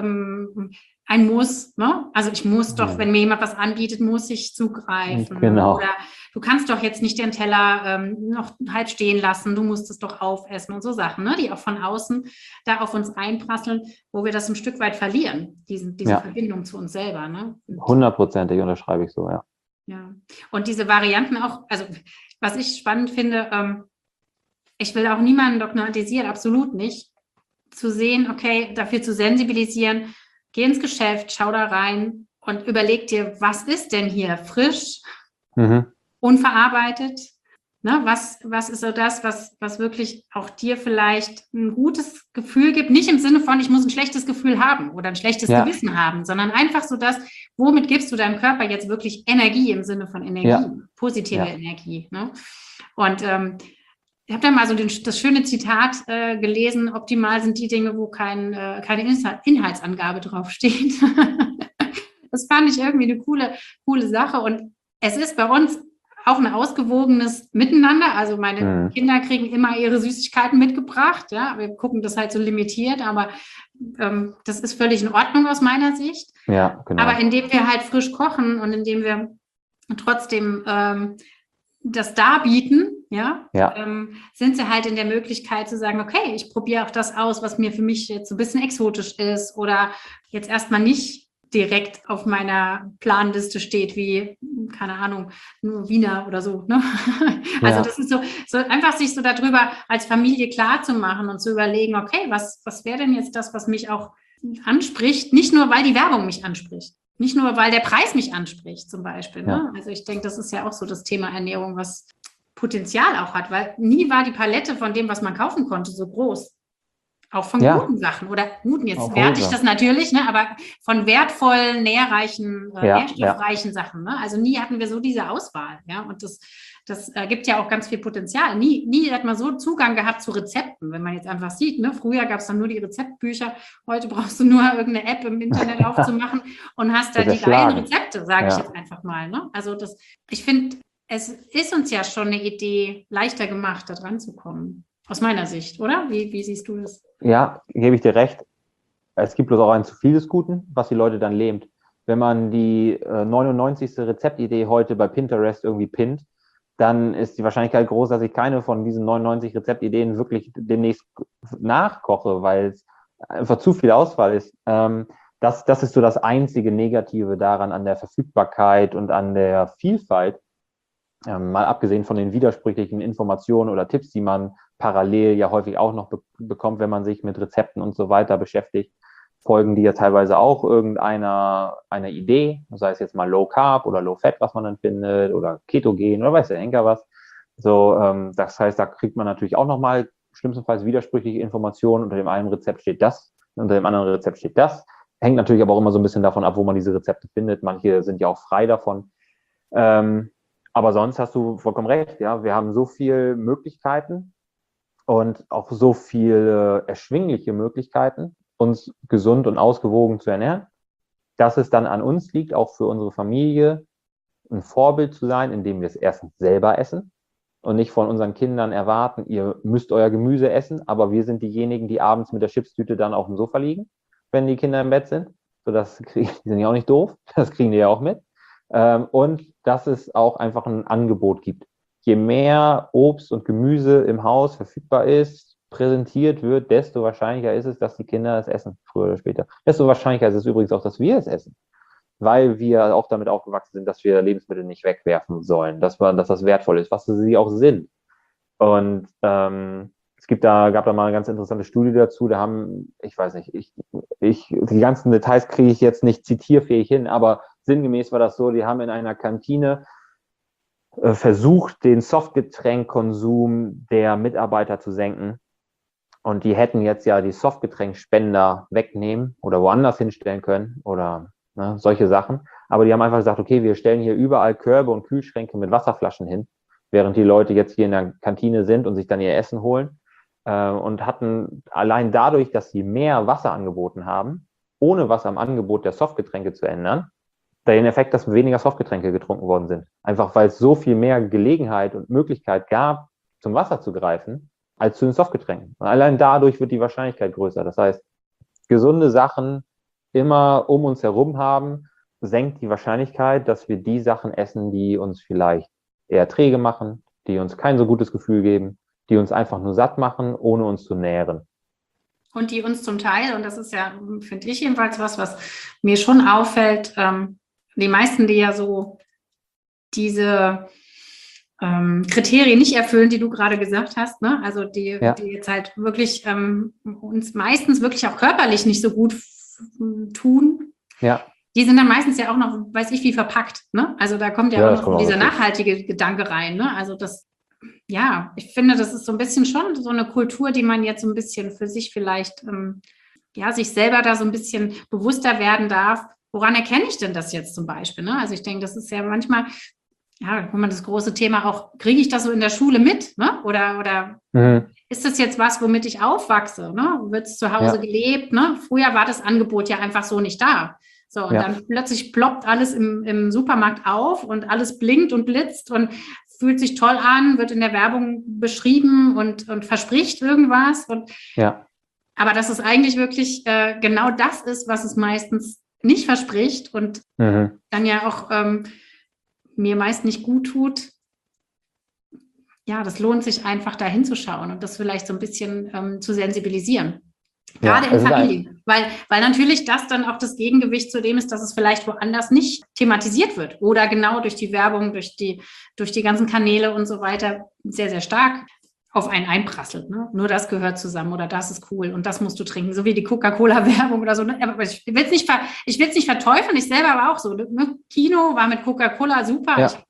Ein Muss, ne? Also ich muss doch, wenn hm. mir jemand was anbietet, muss ich zugreifen. Oder Genau. du kannst doch jetzt nicht den Teller noch halb stehen lassen, du musst es doch aufessen und so Sachen, ne? Die auch von außen da auf uns einprasseln, wo wir das ein Stück weit verlieren, diese Ja, Verbindung zu uns selber. Ne? Und, 100%ig unterschreibe ich so, ja. ja. Und diese Varianten auch, also was ich spannend finde, ich will auch niemanden dogmatisieren, absolut nicht, zu sehen, okay, dafür zu sensibilisieren, geh ins Geschäft, schau da rein und überleg dir, was ist denn hier frisch, Mhm. unverarbeitet? Ne, was ist so das, was wirklich auch dir vielleicht ein gutes Gefühl gibt? Nicht im Sinne von, ich muss ein schlechtes Gefühl haben oder ein schlechtes Ja, Gewissen haben, sondern einfach so das, womit gibst du deinem Körper jetzt wirklich Energie im Sinne von Energie, ja, positive ja. Energie. Ne? Und ich habe da mal so das schöne Zitat gelesen, optimal sind die Dinge, wo keine Inhaltsangabe draufsteht. Das fand ich irgendwie eine coole Sache. Und es ist bei uns auch ein ausgewogenes Miteinander. Also meine Mhm. Kinder kriegen immer ihre Süßigkeiten mitgebracht. Ja, wir gucken das halt so limitiert, aber das ist völlig in Ordnung aus meiner Sicht. Ja, Aber genau. indem wir halt frisch kochen und indem wir trotzdem das darbieten, ja, Ja, sind sie halt in der Möglichkeit zu sagen, okay, ich probiere auch das aus, was mir für mich jetzt so ein bisschen exotisch ist oder jetzt erstmal nicht direkt auf meiner Planliste steht, wie, keine Ahnung, nur Wiener oder so. Ne? Also ja, das ist so einfach sich so darüber als Familie klar zu machen und zu überlegen, okay, was wäre denn jetzt das, was mich auch anspricht, nicht nur, weil die Werbung mich anspricht. Nicht nur, weil der Preis mich anspricht, zum Beispiel. ja, Ne? Also ich denke, das ist ja auch so das Thema Ernährung, was Potenzial auch hat, weil nie war die Palette von dem, was man kaufen konnte, so groß. Auch von ja, guten Sachen oder guten, jetzt auf werte jeden ich Fall. das natürlich, ne, aber von wertvollen, nährreichen, Ja, ja, nährstoffreichen Sachen. Ne? Also nie hatten wir so diese Auswahl. Ja? Und das gibt ja auch ganz viel Potenzial. Nie hat man so Zugang gehabt zu Rezepten, wenn man jetzt einfach sieht. Ne? Früher gab es dann nur die Rezeptbücher, heute brauchst du nur irgendeine App im Internet aufzumachen und hast da das die geilen Erschlagen. Rezepte, sage ich Ja, jetzt einfach mal. Ne? Also ich finde, es ist uns ja schon eine Idee leichter gemacht, da dran zu kommen. Aus meiner Sicht, oder? Wie siehst du das? ja, gebe ich dir recht. Es gibt bloß auch ein zu viel des Guten, was die Leute dann lähmt. Wenn man die 99. Rezeptidee heute bei Pinterest irgendwie pinnt, dann ist die Wahrscheinlichkeit groß, dass ich keine von diesen 99 Rezeptideen wirklich demnächst nachkoche, weil es einfach zu viel Auswahl ist. Das ist so das einzige Negative daran an der Verfügbarkeit und an der Vielfalt. Mal abgesehen von den widersprüchlichen Informationen oder Tipps, die man parallel ja häufig auch noch bekommt, wenn man sich mit Rezepten und so weiter beschäftigt, folgen die ja teilweise auch einer Idee, sei es jetzt mal Low Carb oder Low Fat, was man dann findet, oder Ketogen oder weiß der Henker was. So, das heißt, da kriegt man natürlich auch nochmal schlimmstenfalls widersprüchliche Informationen. Unter dem einen Rezept steht das, unter dem anderen Rezept steht das. Hängt natürlich aber auch immer so ein bisschen davon ab, wo man diese Rezepte findet. Manche sind ja auch frei davon. Ähm, aber sonst hast du vollkommen recht, ja. Wir haben so viele Möglichkeiten und auch so viele erschwingliche Möglichkeiten, uns gesund und ausgewogen zu ernähren, dass es dann an uns liegt, auch für unsere Familie ein Vorbild zu sein, indem wir es erstens selber essen und nicht von unseren Kindern erwarten, ihr müsst euer Gemüse essen, aber wir sind diejenigen, die abends mit der Chipstüte dann auf dem Sofa liegen, wenn die Kinder im Bett sind. So, die sind ja auch nicht doof, das kriegen die ja auch mit. Und dass es auch einfach ein Angebot gibt. Je mehr Obst und Gemüse im Haus verfügbar ist, präsentiert wird, desto wahrscheinlicher ist es, dass die Kinder es essen, früher oder später. Desto wahrscheinlicher ist es übrigens auch, dass wir es essen, weil wir auch damit aufgewachsen sind, dass wir Lebensmittel nicht wegwerfen sollen, dass das wertvoll ist, was sie auch sind. Und gab da mal eine ganz interessante Studie dazu, da haben, ich weiß nicht, die ganzen Details kriege ich jetzt nicht zitierfähig hin, aber sinngemäß war das so, die haben in einer Kantine versucht, den Softgetränkkonsum der Mitarbeiter zu senken. Und die hätten jetzt ja die Softgetränkspender wegnehmen oder woanders hinstellen können oder solche Sachen. Aber die haben einfach gesagt, okay, wir stellen hier überall Körbe und Kühlschränke mit Wasserflaschen hin, während die Leute jetzt hier in der Kantine sind und sich dann ihr Essen holen. Und hatten allein dadurch, dass sie mehr Wasser angeboten haben, ohne was am Angebot der Softgetränke zu ändern, den Effekt, dass weniger Softgetränke getrunken worden sind. Einfach weil es so viel mehr Gelegenheit und Möglichkeit gab, zum Wasser zu greifen, als zu den Softgetränken. Und allein dadurch wird die Wahrscheinlichkeit größer. Das heißt, gesunde Sachen immer um uns herum haben, senkt die Wahrscheinlichkeit, dass wir die Sachen essen, die uns vielleicht eher träge machen, die uns kein so gutes Gefühl geben, die uns einfach nur satt machen, ohne uns zu nähren. Und die uns zum Teil, und das ist ja, finde ich jedenfalls was mir schon auffällt, die meisten, die ja so diese Kriterien nicht erfüllen, die du gerade gesagt hast, ne? Also die jetzt halt wirklich uns meistens wirklich auch körperlich nicht so gut tun. Ja. Die sind dann meistens ja auch noch, weiß ich wie, verpackt. Ne? Also da kommt ja auch noch dieser nachhaltige Gedanke rein. Ne? Also ich finde, das ist so ein bisschen schon so eine Kultur, die man jetzt so ein bisschen für sich vielleicht, sich selber da so ein bisschen bewusster werden darf. Woran erkenne ich denn das jetzt zum Beispiel? Ne? Also ich denke, das ist ja manchmal, wenn man das große Thema auch, kriege ich das so in der Schule mit? Ne? Oder ist das jetzt was, womit ich aufwachse? Ne? Wird es zu Hause gelebt? Ne? Früher war das Angebot ja einfach so nicht da. So, und dann plötzlich ploppt alles im Supermarkt auf und alles blinkt und blitzt und fühlt sich toll an, wird in der Werbung beschrieben und verspricht irgendwas. Aber dass es eigentlich wirklich genau das ist, was es meistens nicht verspricht und dann ja auch mir meist nicht gut tut. Ja, das lohnt sich einfach, da hinzuschauen und das vielleicht so ein bisschen zu sensibilisieren. Gerade in Familien, weil natürlich das dann auch das Gegengewicht zu dem ist, dass es vielleicht woanders nicht thematisiert wird oder genau durch die Werbung, durch die ganzen Kanäle und so weiter sehr, sehr stark auf einen einprasselt. Ne? Nur das gehört zusammen oder das ist cool und das musst du trinken, so wie die Coca-Cola-Werbung oder so. Ne? Aber ich will es nicht verteufeln, ich selber war auch so. Ne? Kino war mit Coca-Cola super. Ja.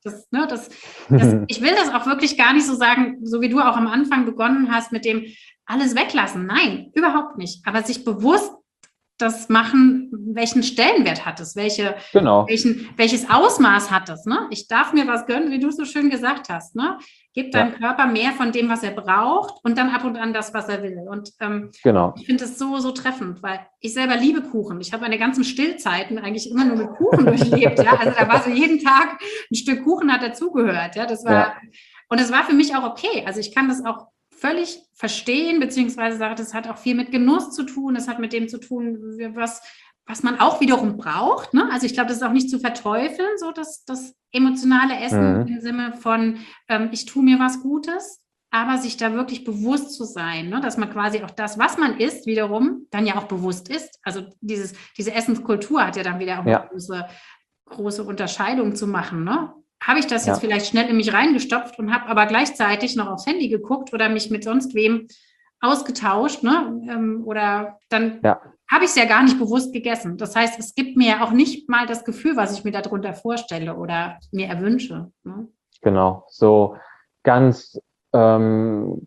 Ich will das auch wirklich gar nicht so sagen, so wie du auch am Anfang begonnen hast mit dem alles weglassen. Nein, überhaupt nicht. Aber sich bewusst das machen, welchen Stellenwert hat es, welches Ausmaß hat es. Ne? Ich darf mir was gönnen, wie du so schön gesagt hast. Ne? Gib deinem Körper mehr von dem, was er braucht und dann ab und an das, was er will. Und ich finde es so, so treffend, weil ich selber liebe Kuchen. Ich habe meine ganzen Stillzeiten eigentlich immer nur mit Kuchen durchlebt. Ja? Also da war so jeden Tag ein Stück Kuchen hat dazugehört. Ja? Und es war für mich auch okay. Also ich kann das auch völlig verstehen, beziehungsweise sage, das hat auch viel mit Genuss zu tun, das hat mit dem zu tun, was man auch wiederum braucht. Ne? Also ich glaube, das ist auch nicht zu verteufeln, so das emotionale Essen im Sinne von, ich tue mir was Gutes, aber sich da wirklich bewusst zu sein, ne? Dass man quasi auch das, was man isst, wiederum dann ja auch bewusst isst. Also diese Essenskultur hat ja dann wieder auch eine große Unterscheidung zu machen, ne? Habe ich das jetzt vielleicht schnell in mich reingestopft und habe aber gleichzeitig noch aufs Handy geguckt oder mich mit sonst wem ausgetauscht, ne? Oder dann habe ich es ja gar nicht bewusst gegessen. Das heißt, es gibt mir auch nicht mal das Gefühl, was ich mir darunter vorstelle oder mir erwünsche. Ne? Genau, so ganz ganz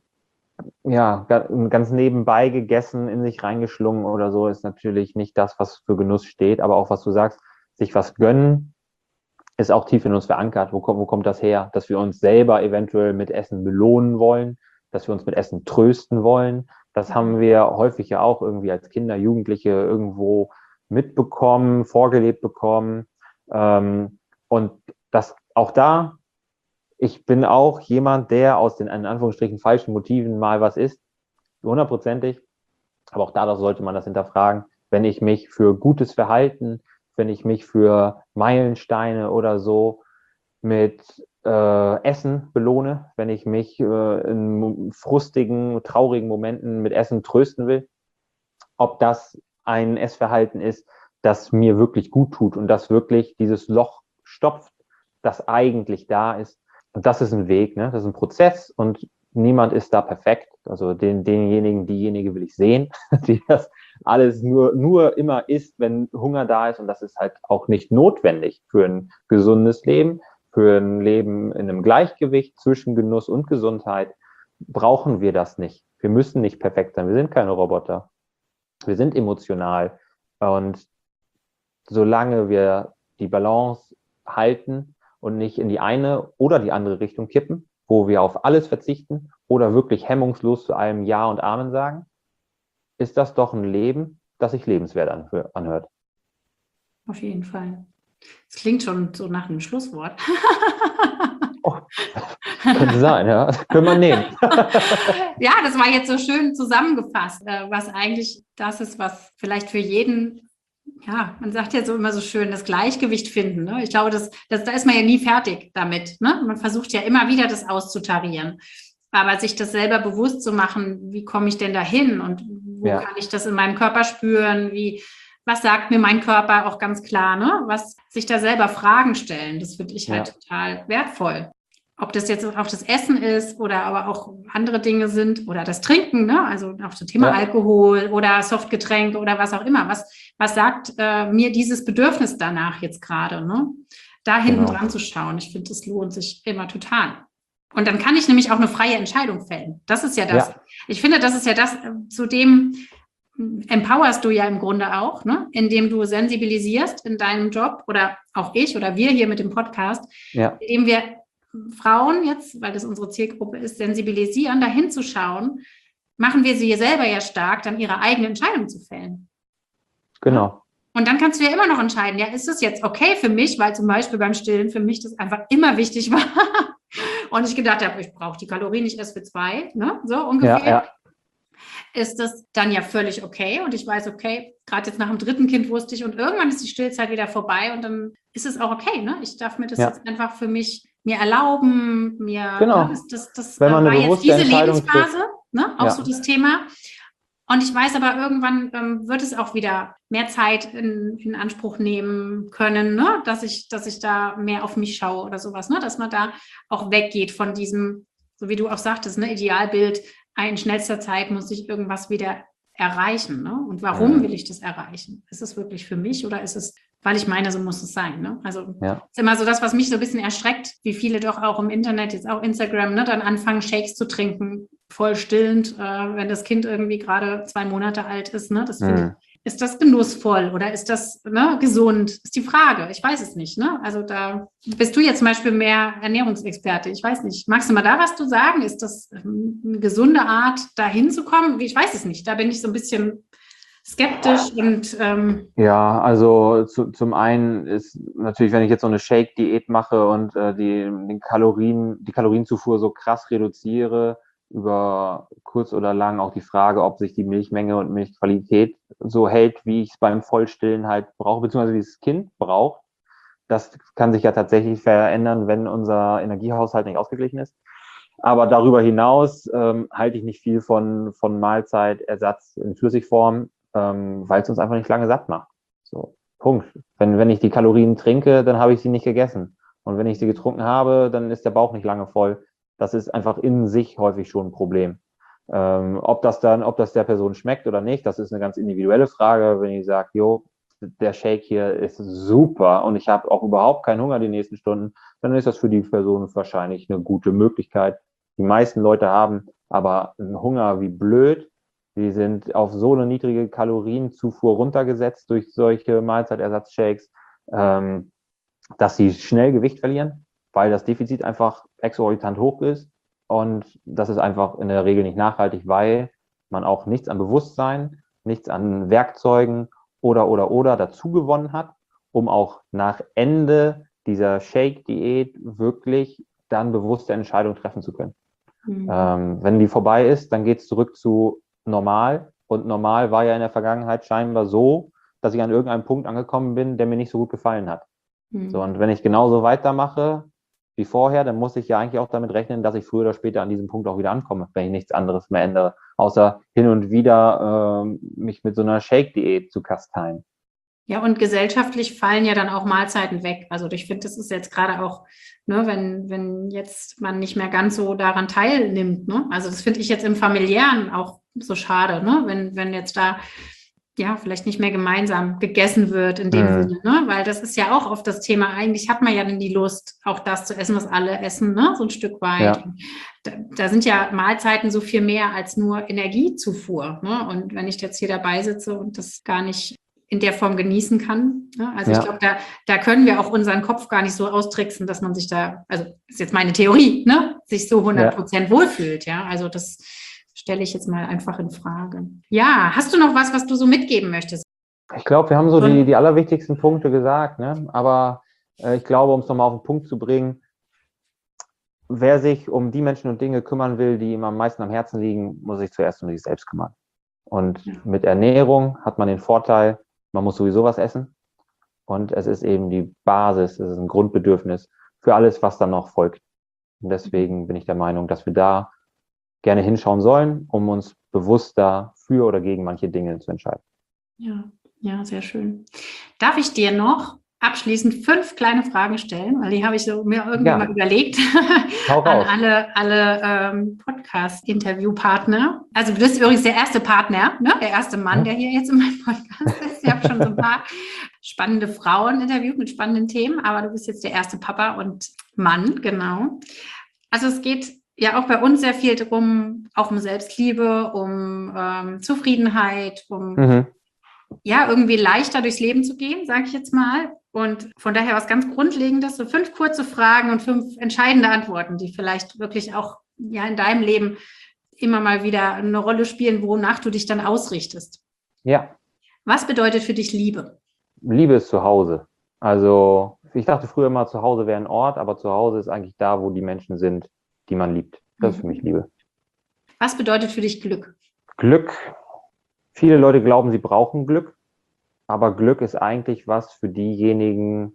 nebenbei gegessen, in sich reingeschlungen oder so, ist natürlich nicht das, was für Genuss steht, aber auch was du sagst, sich was gönnen, ist auch tief in uns verankert. Wo kommt das her? Dass wir uns selber eventuell mit Essen belohnen wollen, dass wir uns mit Essen trösten wollen. Das haben wir häufig ja auch irgendwie als Kinder, Jugendliche irgendwo mitbekommen, vorgelebt bekommen. Und das auch da, ich bin auch jemand, der aus den in Anführungsstrichen falschen Motiven mal was isst, 100%. Aber auch dadurch sollte man das hinterfragen. Wenn ich mich für gutes Verhalten, wenn ich mich für Meilensteine oder so mit Essen belohne, wenn ich mich in frustigen, traurigen Momenten mit Essen trösten will, ob das ein Essverhalten ist, das mir wirklich gut tut und das wirklich dieses Loch stopft, das eigentlich da ist. Und das ist ein Weg, ne? Das ist ein Prozess und niemand ist da perfekt. Also diejenige will ich sehen, die das alles nur immer isst, wenn Hunger da ist. Und das ist halt auch nicht notwendig für ein gesundes Leben, für ein Leben in einem Gleichgewicht zwischen Genuss und Gesundheit. Brauchen wir das nicht. Wir müssen nicht perfekt sein. Wir sind keine Roboter. Wir sind emotional. Und solange wir die Balance halten und nicht in die eine oder die andere Richtung kippen, wo wir auf alles verzichten oder wirklich hemmungslos zu allem Ja und Amen sagen, ist das doch ein Leben, das sich lebenswert anhört. Auf jeden Fall. Es klingt schon so nach einem Schlusswort. Oh, könnte sein, ja. Das können wir nehmen. Ja, das war jetzt so schön zusammengefasst, was eigentlich das ist, was vielleicht für jeden, ja, man sagt ja so immer so schön, das Gleichgewicht finden. Ne? Ich glaube, da ist man ja nie fertig damit. Ne? Man versucht ja immer wieder, das auszutarieren. Aber sich das selber bewusst zu machen, wie komme ich denn dahin und wo kann ich das in meinem Körper spüren, was sagt mir mein Körper auch ganz klar, ne? Was sich da selber Fragen stellen, das finde ich halt total wertvoll. Ob das jetzt auch das Essen ist oder aber auch andere Dinge sind oder das Trinken, ne? Also auch das Thema Alkohol oder Softgetränke oder was auch immer. Was sagt mir dieses Bedürfnis danach jetzt gerade, ne? Da hinten dran zu schauen. Ich finde, das lohnt sich immer total. Und dann kann ich nämlich auch eine freie Entscheidung fällen. Das ist ja das. Ja. Ich finde, das ist ja das, zu dem empowerst du ja im Grunde auch, ne? Indem du sensibilisierst in deinem Job oder auch ich oder wir hier mit dem Podcast, indem wir Frauen jetzt, weil das unsere Zielgruppe ist, sensibilisieren, dahin zu schauen, machen wir sie selber ja stark, dann ihre eigene Entscheidung zu fällen. Genau. Ja? Und dann kannst du ja immer noch entscheiden, ja, ist es jetzt okay für mich, weil zum Beispiel beim Stillen für mich das einfach immer wichtig war und ich gedacht habe, ich brauche die Kalorien, ich esse für 2, ne? So ungefähr. Ja. Ist das dann ja völlig okay. Und ich weiß, okay, gerade jetzt nach dem 3. Kind wusste ich, und irgendwann ist die Stillzeit wieder vorbei und dann ist es auch okay. Ne? Ich darf mir das jetzt einfach für mich mir erlauben, genau. Ne? Das Wenn man war eine jetzt diese Entscheidung Lebensphase, ne? Auch so das Thema. Und ich weiß aber, irgendwann wird es auch wieder mehr Zeit in Anspruch nehmen können, ne? Dass ich da mehr auf mich schaue oder sowas, ne? Dass man da auch weggeht von diesem, so wie du auch sagtest, ne, Idealbild, in schnellster Zeit muss ich irgendwas wieder erreichen. Ne? Und warum will ich das erreichen? Ist es wirklich für mich oder ist es, weil ich meine, so muss es sein? Ne? Also ist immer so das, was mich so ein bisschen erschreckt, wie viele doch auch im Internet, jetzt auch Instagram, ne, dann anfangen, Shakes zu trinken, voll stillend, wenn das Kind irgendwie gerade 2 Monate alt ist. Ne? Das finde ich, ist das genussvoll oder ist das gesund? Ist die Frage. Ich weiß es nicht. Ne? Also da bist du jetzt zum Beispiel mehr Ernährungsexperte. Ich weiß nicht. Magst du mal da was zu sagen? Ist das eine gesunde Art, da hinzukommen? Ich weiß es nicht. Da bin ich so ein bisschen skeptisch und ja, also zum einen ist natürlich, wenn ich jetzt so eine Shake-Diät mache und die Kalorienzufuhr so krass reduziere, über kurz oder lang auch die Frage, ob sich die Milchmenge und Milchqualität so hält, wie ich es beim Vollstillen halt brauche, beziehungsweise wie das Kind braucht. Das kann sich ja tatsächlich verändern, wenn unser Energiehaushalt nicht ausgeglichen ist. Aber darüber hinaus halte ich nicht viel von Mahlzeitersatz in Flüssigform, weil es uns einfach nicht lange satt macht. So, Punkt. Wenn ich die Kalorien trinke, dann habe ich sie nicht gegessen. Und wenn ich sie getrunken habe, dann ist der Bauch nicht lange voll. Das ist einfach in sich häufig schon ein Problem. Ob das der Person schmeckt oder nicht, das ist eine ganz individuelle Frage. Wenn ich sage, jo, der Shake hier ist super und ich habe auch überhaupt keinen Hunger die nächsten Stunden, dann ist das für die Person wahrscheinlich eine gute Möglichkeit. Die meisten Leute haben aber einen Hunger wie blöd. Die sind auf so eine niedrige Kalorienzufuhr runtergesetzt durch solche Mahlzeitersatzshakes, dass sie schnell Gewicht verlieren, weil das Defizit einfach exorbitant hoch ist. Und das ist einfach in der Regel nicht nachhaltig, weil man auch nichts an Bewusstsein, nichts an Werkzeugen oder dazu gewonnen hat, um auch nach Ende dieser Shake-Diät wirklich dann bewusste Entscheidungen treffen zu können. Wenn die vorbei ist, dann geht es zurück zu normal. Und normal war ja in der Vergangenheit scheinbar so, dass ich an irgendeinem Punkt angekommen bin, der mir nicht so gut gefallen hat. So, und wenn ich genauso weitermache wie vorher, dann muss ich ja eigentlich auch damit rechnen, dass ich früher oder später an diesem Punkt auch wieder ankomme, wenn ich nichts anderes mehr ändere, außer hin und wieder mich mit so einer Shake-Diät zu kasteien. Ja, und gesellschaftlich fallen ja dann auch Mahlzeiten weg. Also ich finde, das ist jetzt gerade auch, ne, wenn jetzt man nicht mehr ganz so daran teilnimmt, ne? Also das finde ich jetzt im Familiären auch so schade, ne? Wenn jetzt da ja vielleicht nicht mehr gemeinsam gegessen wird in dem Mhm. Sinne, ne? Weil das ist ja auch oft das Thema. Eigentlich hat man ja dann die Lust, auch das zu essen, was alle essen, ne? So ein Stück weit. Ja, Da sind ja Mahlzeiten so viel mehr als nur Energiezufuhr, ne? Und wenn ich jetzt hier dabei sitze und das gar nicht in der Form genießen kann. Ne? Also ich ja, glaube, da können wir auch unseren Kopf gar nicht so austricksen, dass man sich da, also ist jetzt meine Theorie, ne? Sich so ja. 100% wohlfühlt. Ja, also das stelle ich jetzt mal einfach in Frage. Ja, hast du noch was du so mitgeben möchtest? Ich glaube, wir haben so Schon, die allerwichtigsten Punkte gesagt, ne? Aber ich glaube, um es nochmal auf den Punkt zu bringen, wer sich um die Menschen und Dinge kümmern will, die ihm am meisten am Herzen liegen, muss sich zuerst um sich selbst kümmern. Und ja. mit Ernährung hat man den Vorteil, man muss sowieso was essen. Und es ist eben die Basis, es ist ein Grundbedürfnis für alles, was dann noch folgt. Und deswegen bin ich der Meinung, dass wir da gerne hinschauen sollen, um uns bewusster für oder gegen manche Dinge zu entscheiden. Ja, ja, sehr schön. Darf ich dir noch abschließend 5 kleine Fragen stellen? Weil die habe ich so mir irgendwie mal Gerne. überlegt Hau an raus. alle Podcast-Interviewpartner. Also du bist übrigens der erste Partner, ne? Der erste Mann, der hier jetzt in meinem Podcast ist. Ich habe schon so ein paar spannende Frauen interviewt mit spannenden Themen, aber du bist jetzt der erste Papa und Mann, genau. Also es geht ja auch bei uns sehr viel darum, auch um Selbstliebe, um Zufriedenheit, um Mhm. ja, irgendwie leichter durchs Leben zu gehen, sage ich jetzt mal. Und von daher was ganz Grundlegendes, so 5 kurze Fragen und 5 entscheidende Antworten, die vielleicht wirklich auch ja in deinem Leben immer mal wieder eine Rolle spielen, wonach du dich dann ausrichtest. Ja, Was bedeutet für dich Liebe? Liebe ist zu Hause. Also ich dachte früher immer, zu Hause wäre ein Ort, aber zu Hause ist eigentlich da, wo die Menschen sind, die man liebt. Das ist für mich Mhm. Liebe. Was bedeutet für dich Glück? Glück. Viele Leute glauben, sie brauchen Glück, aber Glück ist eigentlich was für diejenigen,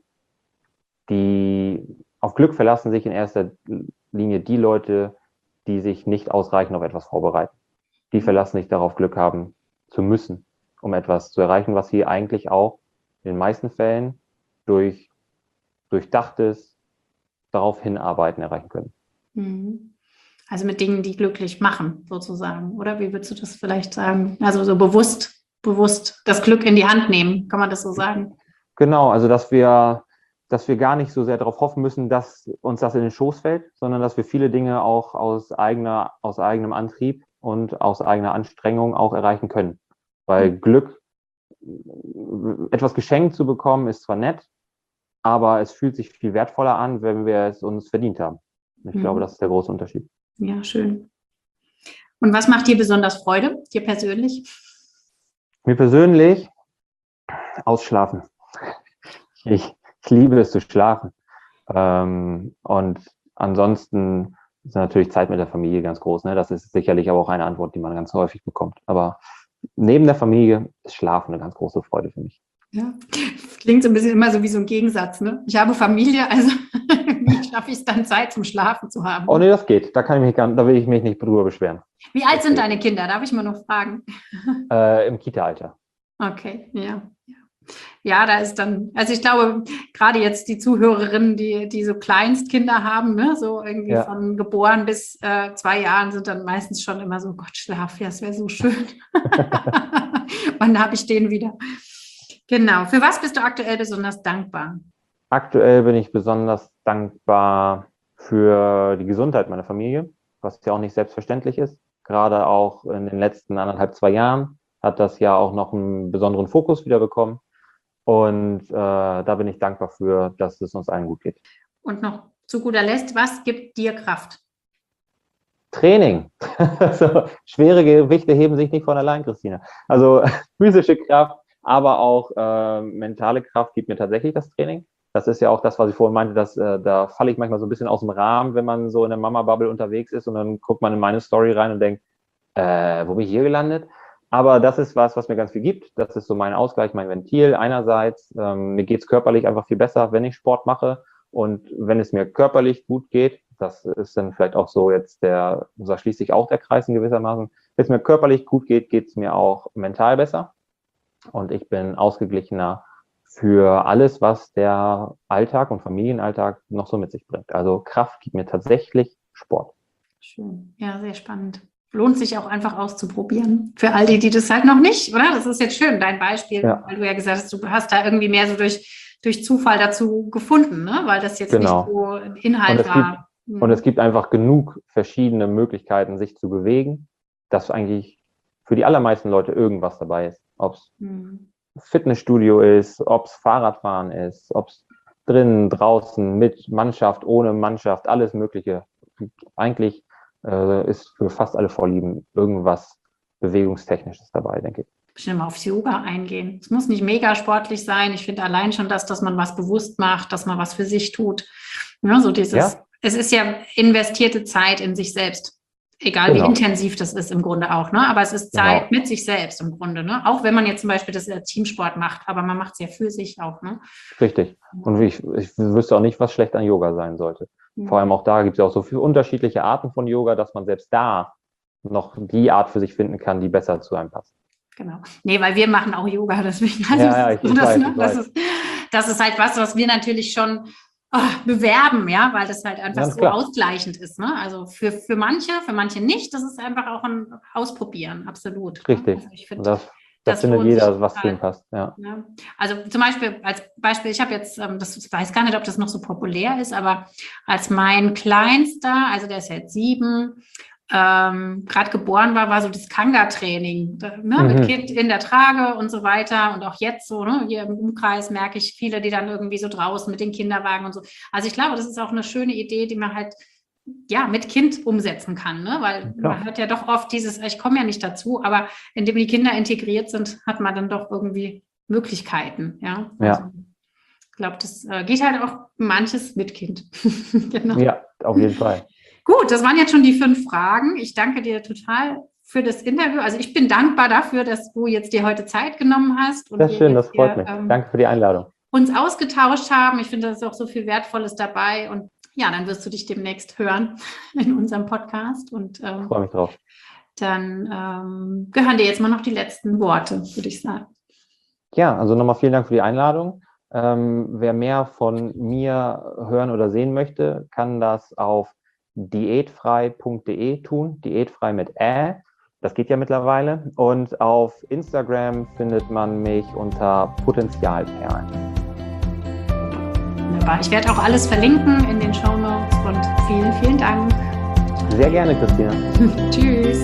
die auf Glück verlassen sich in erster Linie die Leute, die sich nicht ausreichend auf etwas vorbereiten. Die verlassen sich darauf, Glück haben zu müssen, um etwas zu erreichen, was sie eigentlich auch in den meisten Fällen durch durchdachtes darauf hinarbeiten erreichen können. Mhm. Also mit Dingen, die glücklich machen, sozusagen. Oder wie würdest du das vielleicht sagen? Also so bewusst das Glück in die Hand nehmen, kann man das so sagen? Genau, also dass wir gar nicht so sehr darauf hoffen müssen, dass uns das in den Schoß fällt, sondern dass wir viele Dinge auch aus eigenem Antrieb und aus eigener Anstrengung auch erreichen können. Weil Glück, etwas geschenkt zu bekommen, ist zwar nett, aber es fühlt sich viel wertvoller an, wenn wir es uns verdient haben. Ich glaube, Mhm. das ist der große Unterschied. Ja, schön. Und was macht dir besonders Freude, dir persönlich? Mir persönlich ausschlafen. Ich liebe es zu schlafen. Und ansonsten ist natürlich Zeit mit der Familie ganz groß. Ne? Das ist sicherlich aber auch eine Antwort, die man ganz häufig bekommt. Aber neben der Familie ist Schlafen eine ganz große Freude für mich. Ja, klingt so ein bisschen immer so wie so ein Gegensatz. Ne? Ich habe Familie, also wie schaffe ich es dann, Zeit zum Schlafen zu haben? Oh Ne? nee, das geht. Da will ich mich nicht drüber beschweren. Wie alt Das sind geht. deine Kinder? Darf ich mal noch fragen? Im Kita-Alter. Okay, ja. Ja, da ist dann, also ich glaube, gerade jetzt die Zuhörerinnen, die so Kleinstkinder haben, ne, so irgendwie Ja. von geboren bis 2 Jahren, sind dann meistens schon immer so, Gott, Schlaf, ja, es wäre so schön. Wann habe ich den wieder? Genau. Für was bist du aktuell besonders dankbar? Aktuell bin ich besonders dankbar für die Gesundheit meiner Familie, was ja auch nicht selbstverständlich ist. Gerade auch in den letzten 1,5, 2 Jahren hat das ja auch noch einen besonderen Fokus wieder bekommen. Und da bin ich dankbar für, dass es uns allen gut geht. Und noch zu guter Letzt, was gibt dir Kraft? Training. Also, schwere Gewichte heben sich nicht von allein, Christina. Also physische Kraft, aber auch mentale Kraft gibt mir tatsächlich das Training. Das ist ja auch das, was ich vorhin meinte, dass da falle ich manchmal so ein bisschen aus dem Rahmen, wenn man so in der Mama-Bubble unterwegs ist und dann guckt man in meine Story rein und denkt, wo bin ich hier gelandet? Aber das ist was mir ganz viel gibt. Das ist so mein Ausgleich, mein Ventil. Einerseits, mir geht es körperlich einfach viel besser, wenn ich Sport mache. Und wenn es mir körperlich gut geht, das ist dann vielleicht auch so jetzt da schließt sich auch der Kreis in gewissermaßen. Wenn es mir körperlich gut geht, geht es mir auch mental besser. Und ich bin ausgeglichener für alles, was der Alltag und Familienalltag noch so mit sich bringt. Also Kraft gibt mir tatsächlich Sport. Schön. Ja, sehr spannend. Lohnt sich auch einfach auszuprobieren. Für all die das halt noch nicht, oder? Das ist jetzt schön, dein Beispiel, weil du ja gesagt hast, du hast da irgendwie mehr so durch Zufall dazu gefunden, ne? Weil das jetzt nicht so Inhalt war. Und es gibt einfach genug verschiedene Möglichkeiten, sich zu bewegen, dass eigentlich für die allermeisten Leute irgendwas dabei ist. Ob es Fitnessstudio ist, ob es Fahrradfahren ist, ob es drinnen, draußen, mit Mannschaft, ohne Mannschaft, alles Mögliche. Eigentlich ist für fast alle Vorlieben irgendwas Bewegungstechnisches dabei, denke ich. Bestimmt mal aufs Yoga eingehen. Es muss nicht mega sportlich sein. Ich finde allein schon dass man was bewusst macht, dass man was für sich tut. Ja, so dieses, es ist ja investierte Zeit in sich selbst. Egal wie intensiv das ist im Grunde auch, ne? Aber es ist Zeit mit sich selbst im Grunde, ne? Auch wenn man jetzt zum Beispiel das Teamsport macht, aber man macht es ja für sich auch, ne? Richtig. Und ich wüsste auch nicht, was schlecht an Yoga sein sollte. Vor allem auch da gibt es ja auch so viele unterschiedliche Arten von Yoga, dass man selbst da noch die Art für sich finden kann, die besser zu einem passt. Genau. Nee, weil wir machen auch Yoga, deswegen. Das ist halt was wir natürlich schon bewerben, ja, weil das halt einfach so ausgleichend ist, ne? Also für manche nicht, das ist einfach auch ein Ausprobieren, absolut. Richtig. Also ich finde, das findet jeder, was zu ihm passt. Ja. Also zum Beispiel, als Beispiel, ich habe jetzt, ich weiß gar nicht, ob das noch so populär ist, aber als mein Kleinster, also der ist jetzt 7, gerade geboren war so das Kanga-Training, ne, mit Kind in der Trage und so weiter. Und auch jetzt so, ne, hier im Umkreis merke ich viele, die dann irgendwie so draußen mit den Kinderwagen und so. Also ich glaube, das ist auch eine schöne Idee, die man halt mit Kind umsetzen kann, ne? Weil man hört ja doch oft dieses, ich komme ja nicht dazu, aber indem die Kinder integriert sind, hat man dann doch irgendwie Möglichkeiten, ja. Also, ich glaube, das geht halt auch manches mit Kind. Genau. Ja, auf jeden Fall. Gut, das waren jetzt schon die 5 Fragen. Ich danke dir total für das Interview. Also ich bin dankbar dafür, dass du jetzt dir heute Zeit genommen hast. Und das ist schön, das freut mich. Danke für die Einladung. Uns ausgetauscht haben. Ich finde, da ist auch so viel Wertvolles dabei. Und ja, dann wirst du dich demnächst hören in unserem Podcast. Und ich freue mich drauf. Dann gehören dir jetzt mal noch die letzten Worte, würde ich sagen. Ja, also nochmal vielen Dank für die Einladung. Wer mehr von mir hören oder sehen möchte, kann das auf diätfrei.de tun, diätfrei mit das geht ja mittlerweile. Und auf Instagram findet man mich unter Potenzialperlen. Wunderbar. Ich werde auch alles verlinken in den Shownotes und vielen, vielen Dank. Sehr gerne, Christina. Tschüss.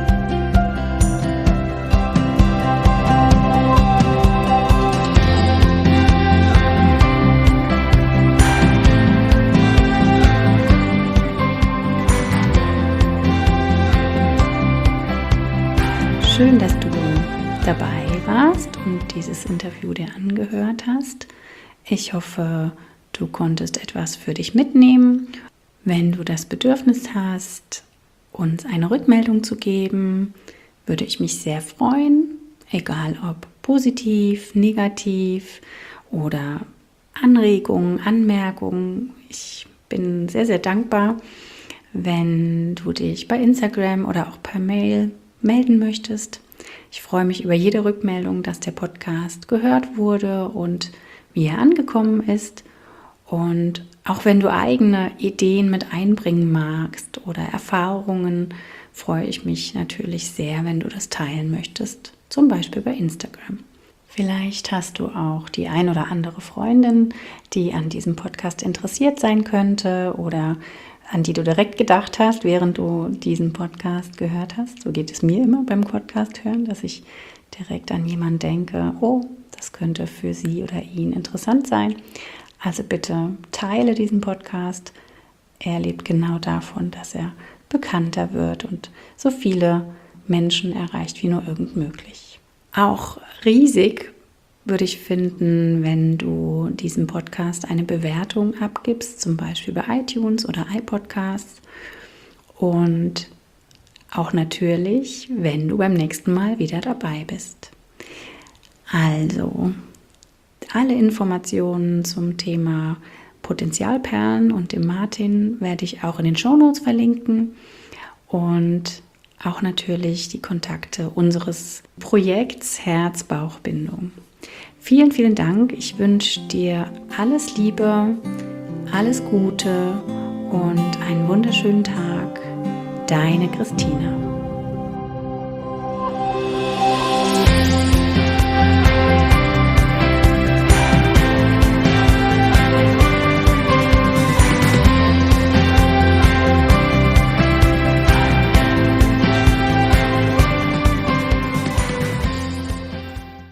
Schön, dass du dabei warst und dieses Interview dir angehört hast. Ich hoffe, du konntest etwas für dich mitnehmen. Wenn du das Bedürfnis hast, uns eine Rückmeldung zu geben, würde ich mich sehr freuen, egal ob positiv, negativ oder Anregungen, Anmerkungen. Ich bin sehr, sehr dankbar, wenn du dich bei Instagram oder auch per Mail melden möchtest. Ich freue mich über jede Rückmeldung, dass der Podcast gehört wurde und wie er angekommen ist. Und auch wenn du eigene Ideen mit einbringen magst oder Erfahrungen, freue ich mich natürlich sehr, wenn du das teilen möchtest, zum Beispiel bei Instagram. Vielleicht hast du auch die ein oder andere Freundin, die an diesem Podcast interessiert sein könnte oder an die du direkt gedacht hast, während du diesen Podcast gehört hast. So geht es mir immer beim Podcast hören, dass ich direkt an jemanden denke, oh, das könnte für sie oder ihn interessant sein. Also bitte teile diesen Podcast. Er lebt genau davon, dass er bekannter wird und so viele Menschen erreicht wie nur irgend möglich. Auch riesig würde ich finden, wenn du diesem Podcast eine Bewertung abgibst, zum Beispiel bei iTunes oder iPodcasts. Und auch natürlich, wenn du beim nächsten Mal wieder dabei bist. Also, alle Informationen zum Thema Potenzialperlen und dem Martin werde ich auch in den Shownotes verlinken. Und auch natürlich die Kontakte unseres Projekts Herz-Bauch-Bindung. Vielen, vielen Dank. Ich wünsche dir alles Liebe, alles Gute und einen wunderschönen Tag. Deine Christine.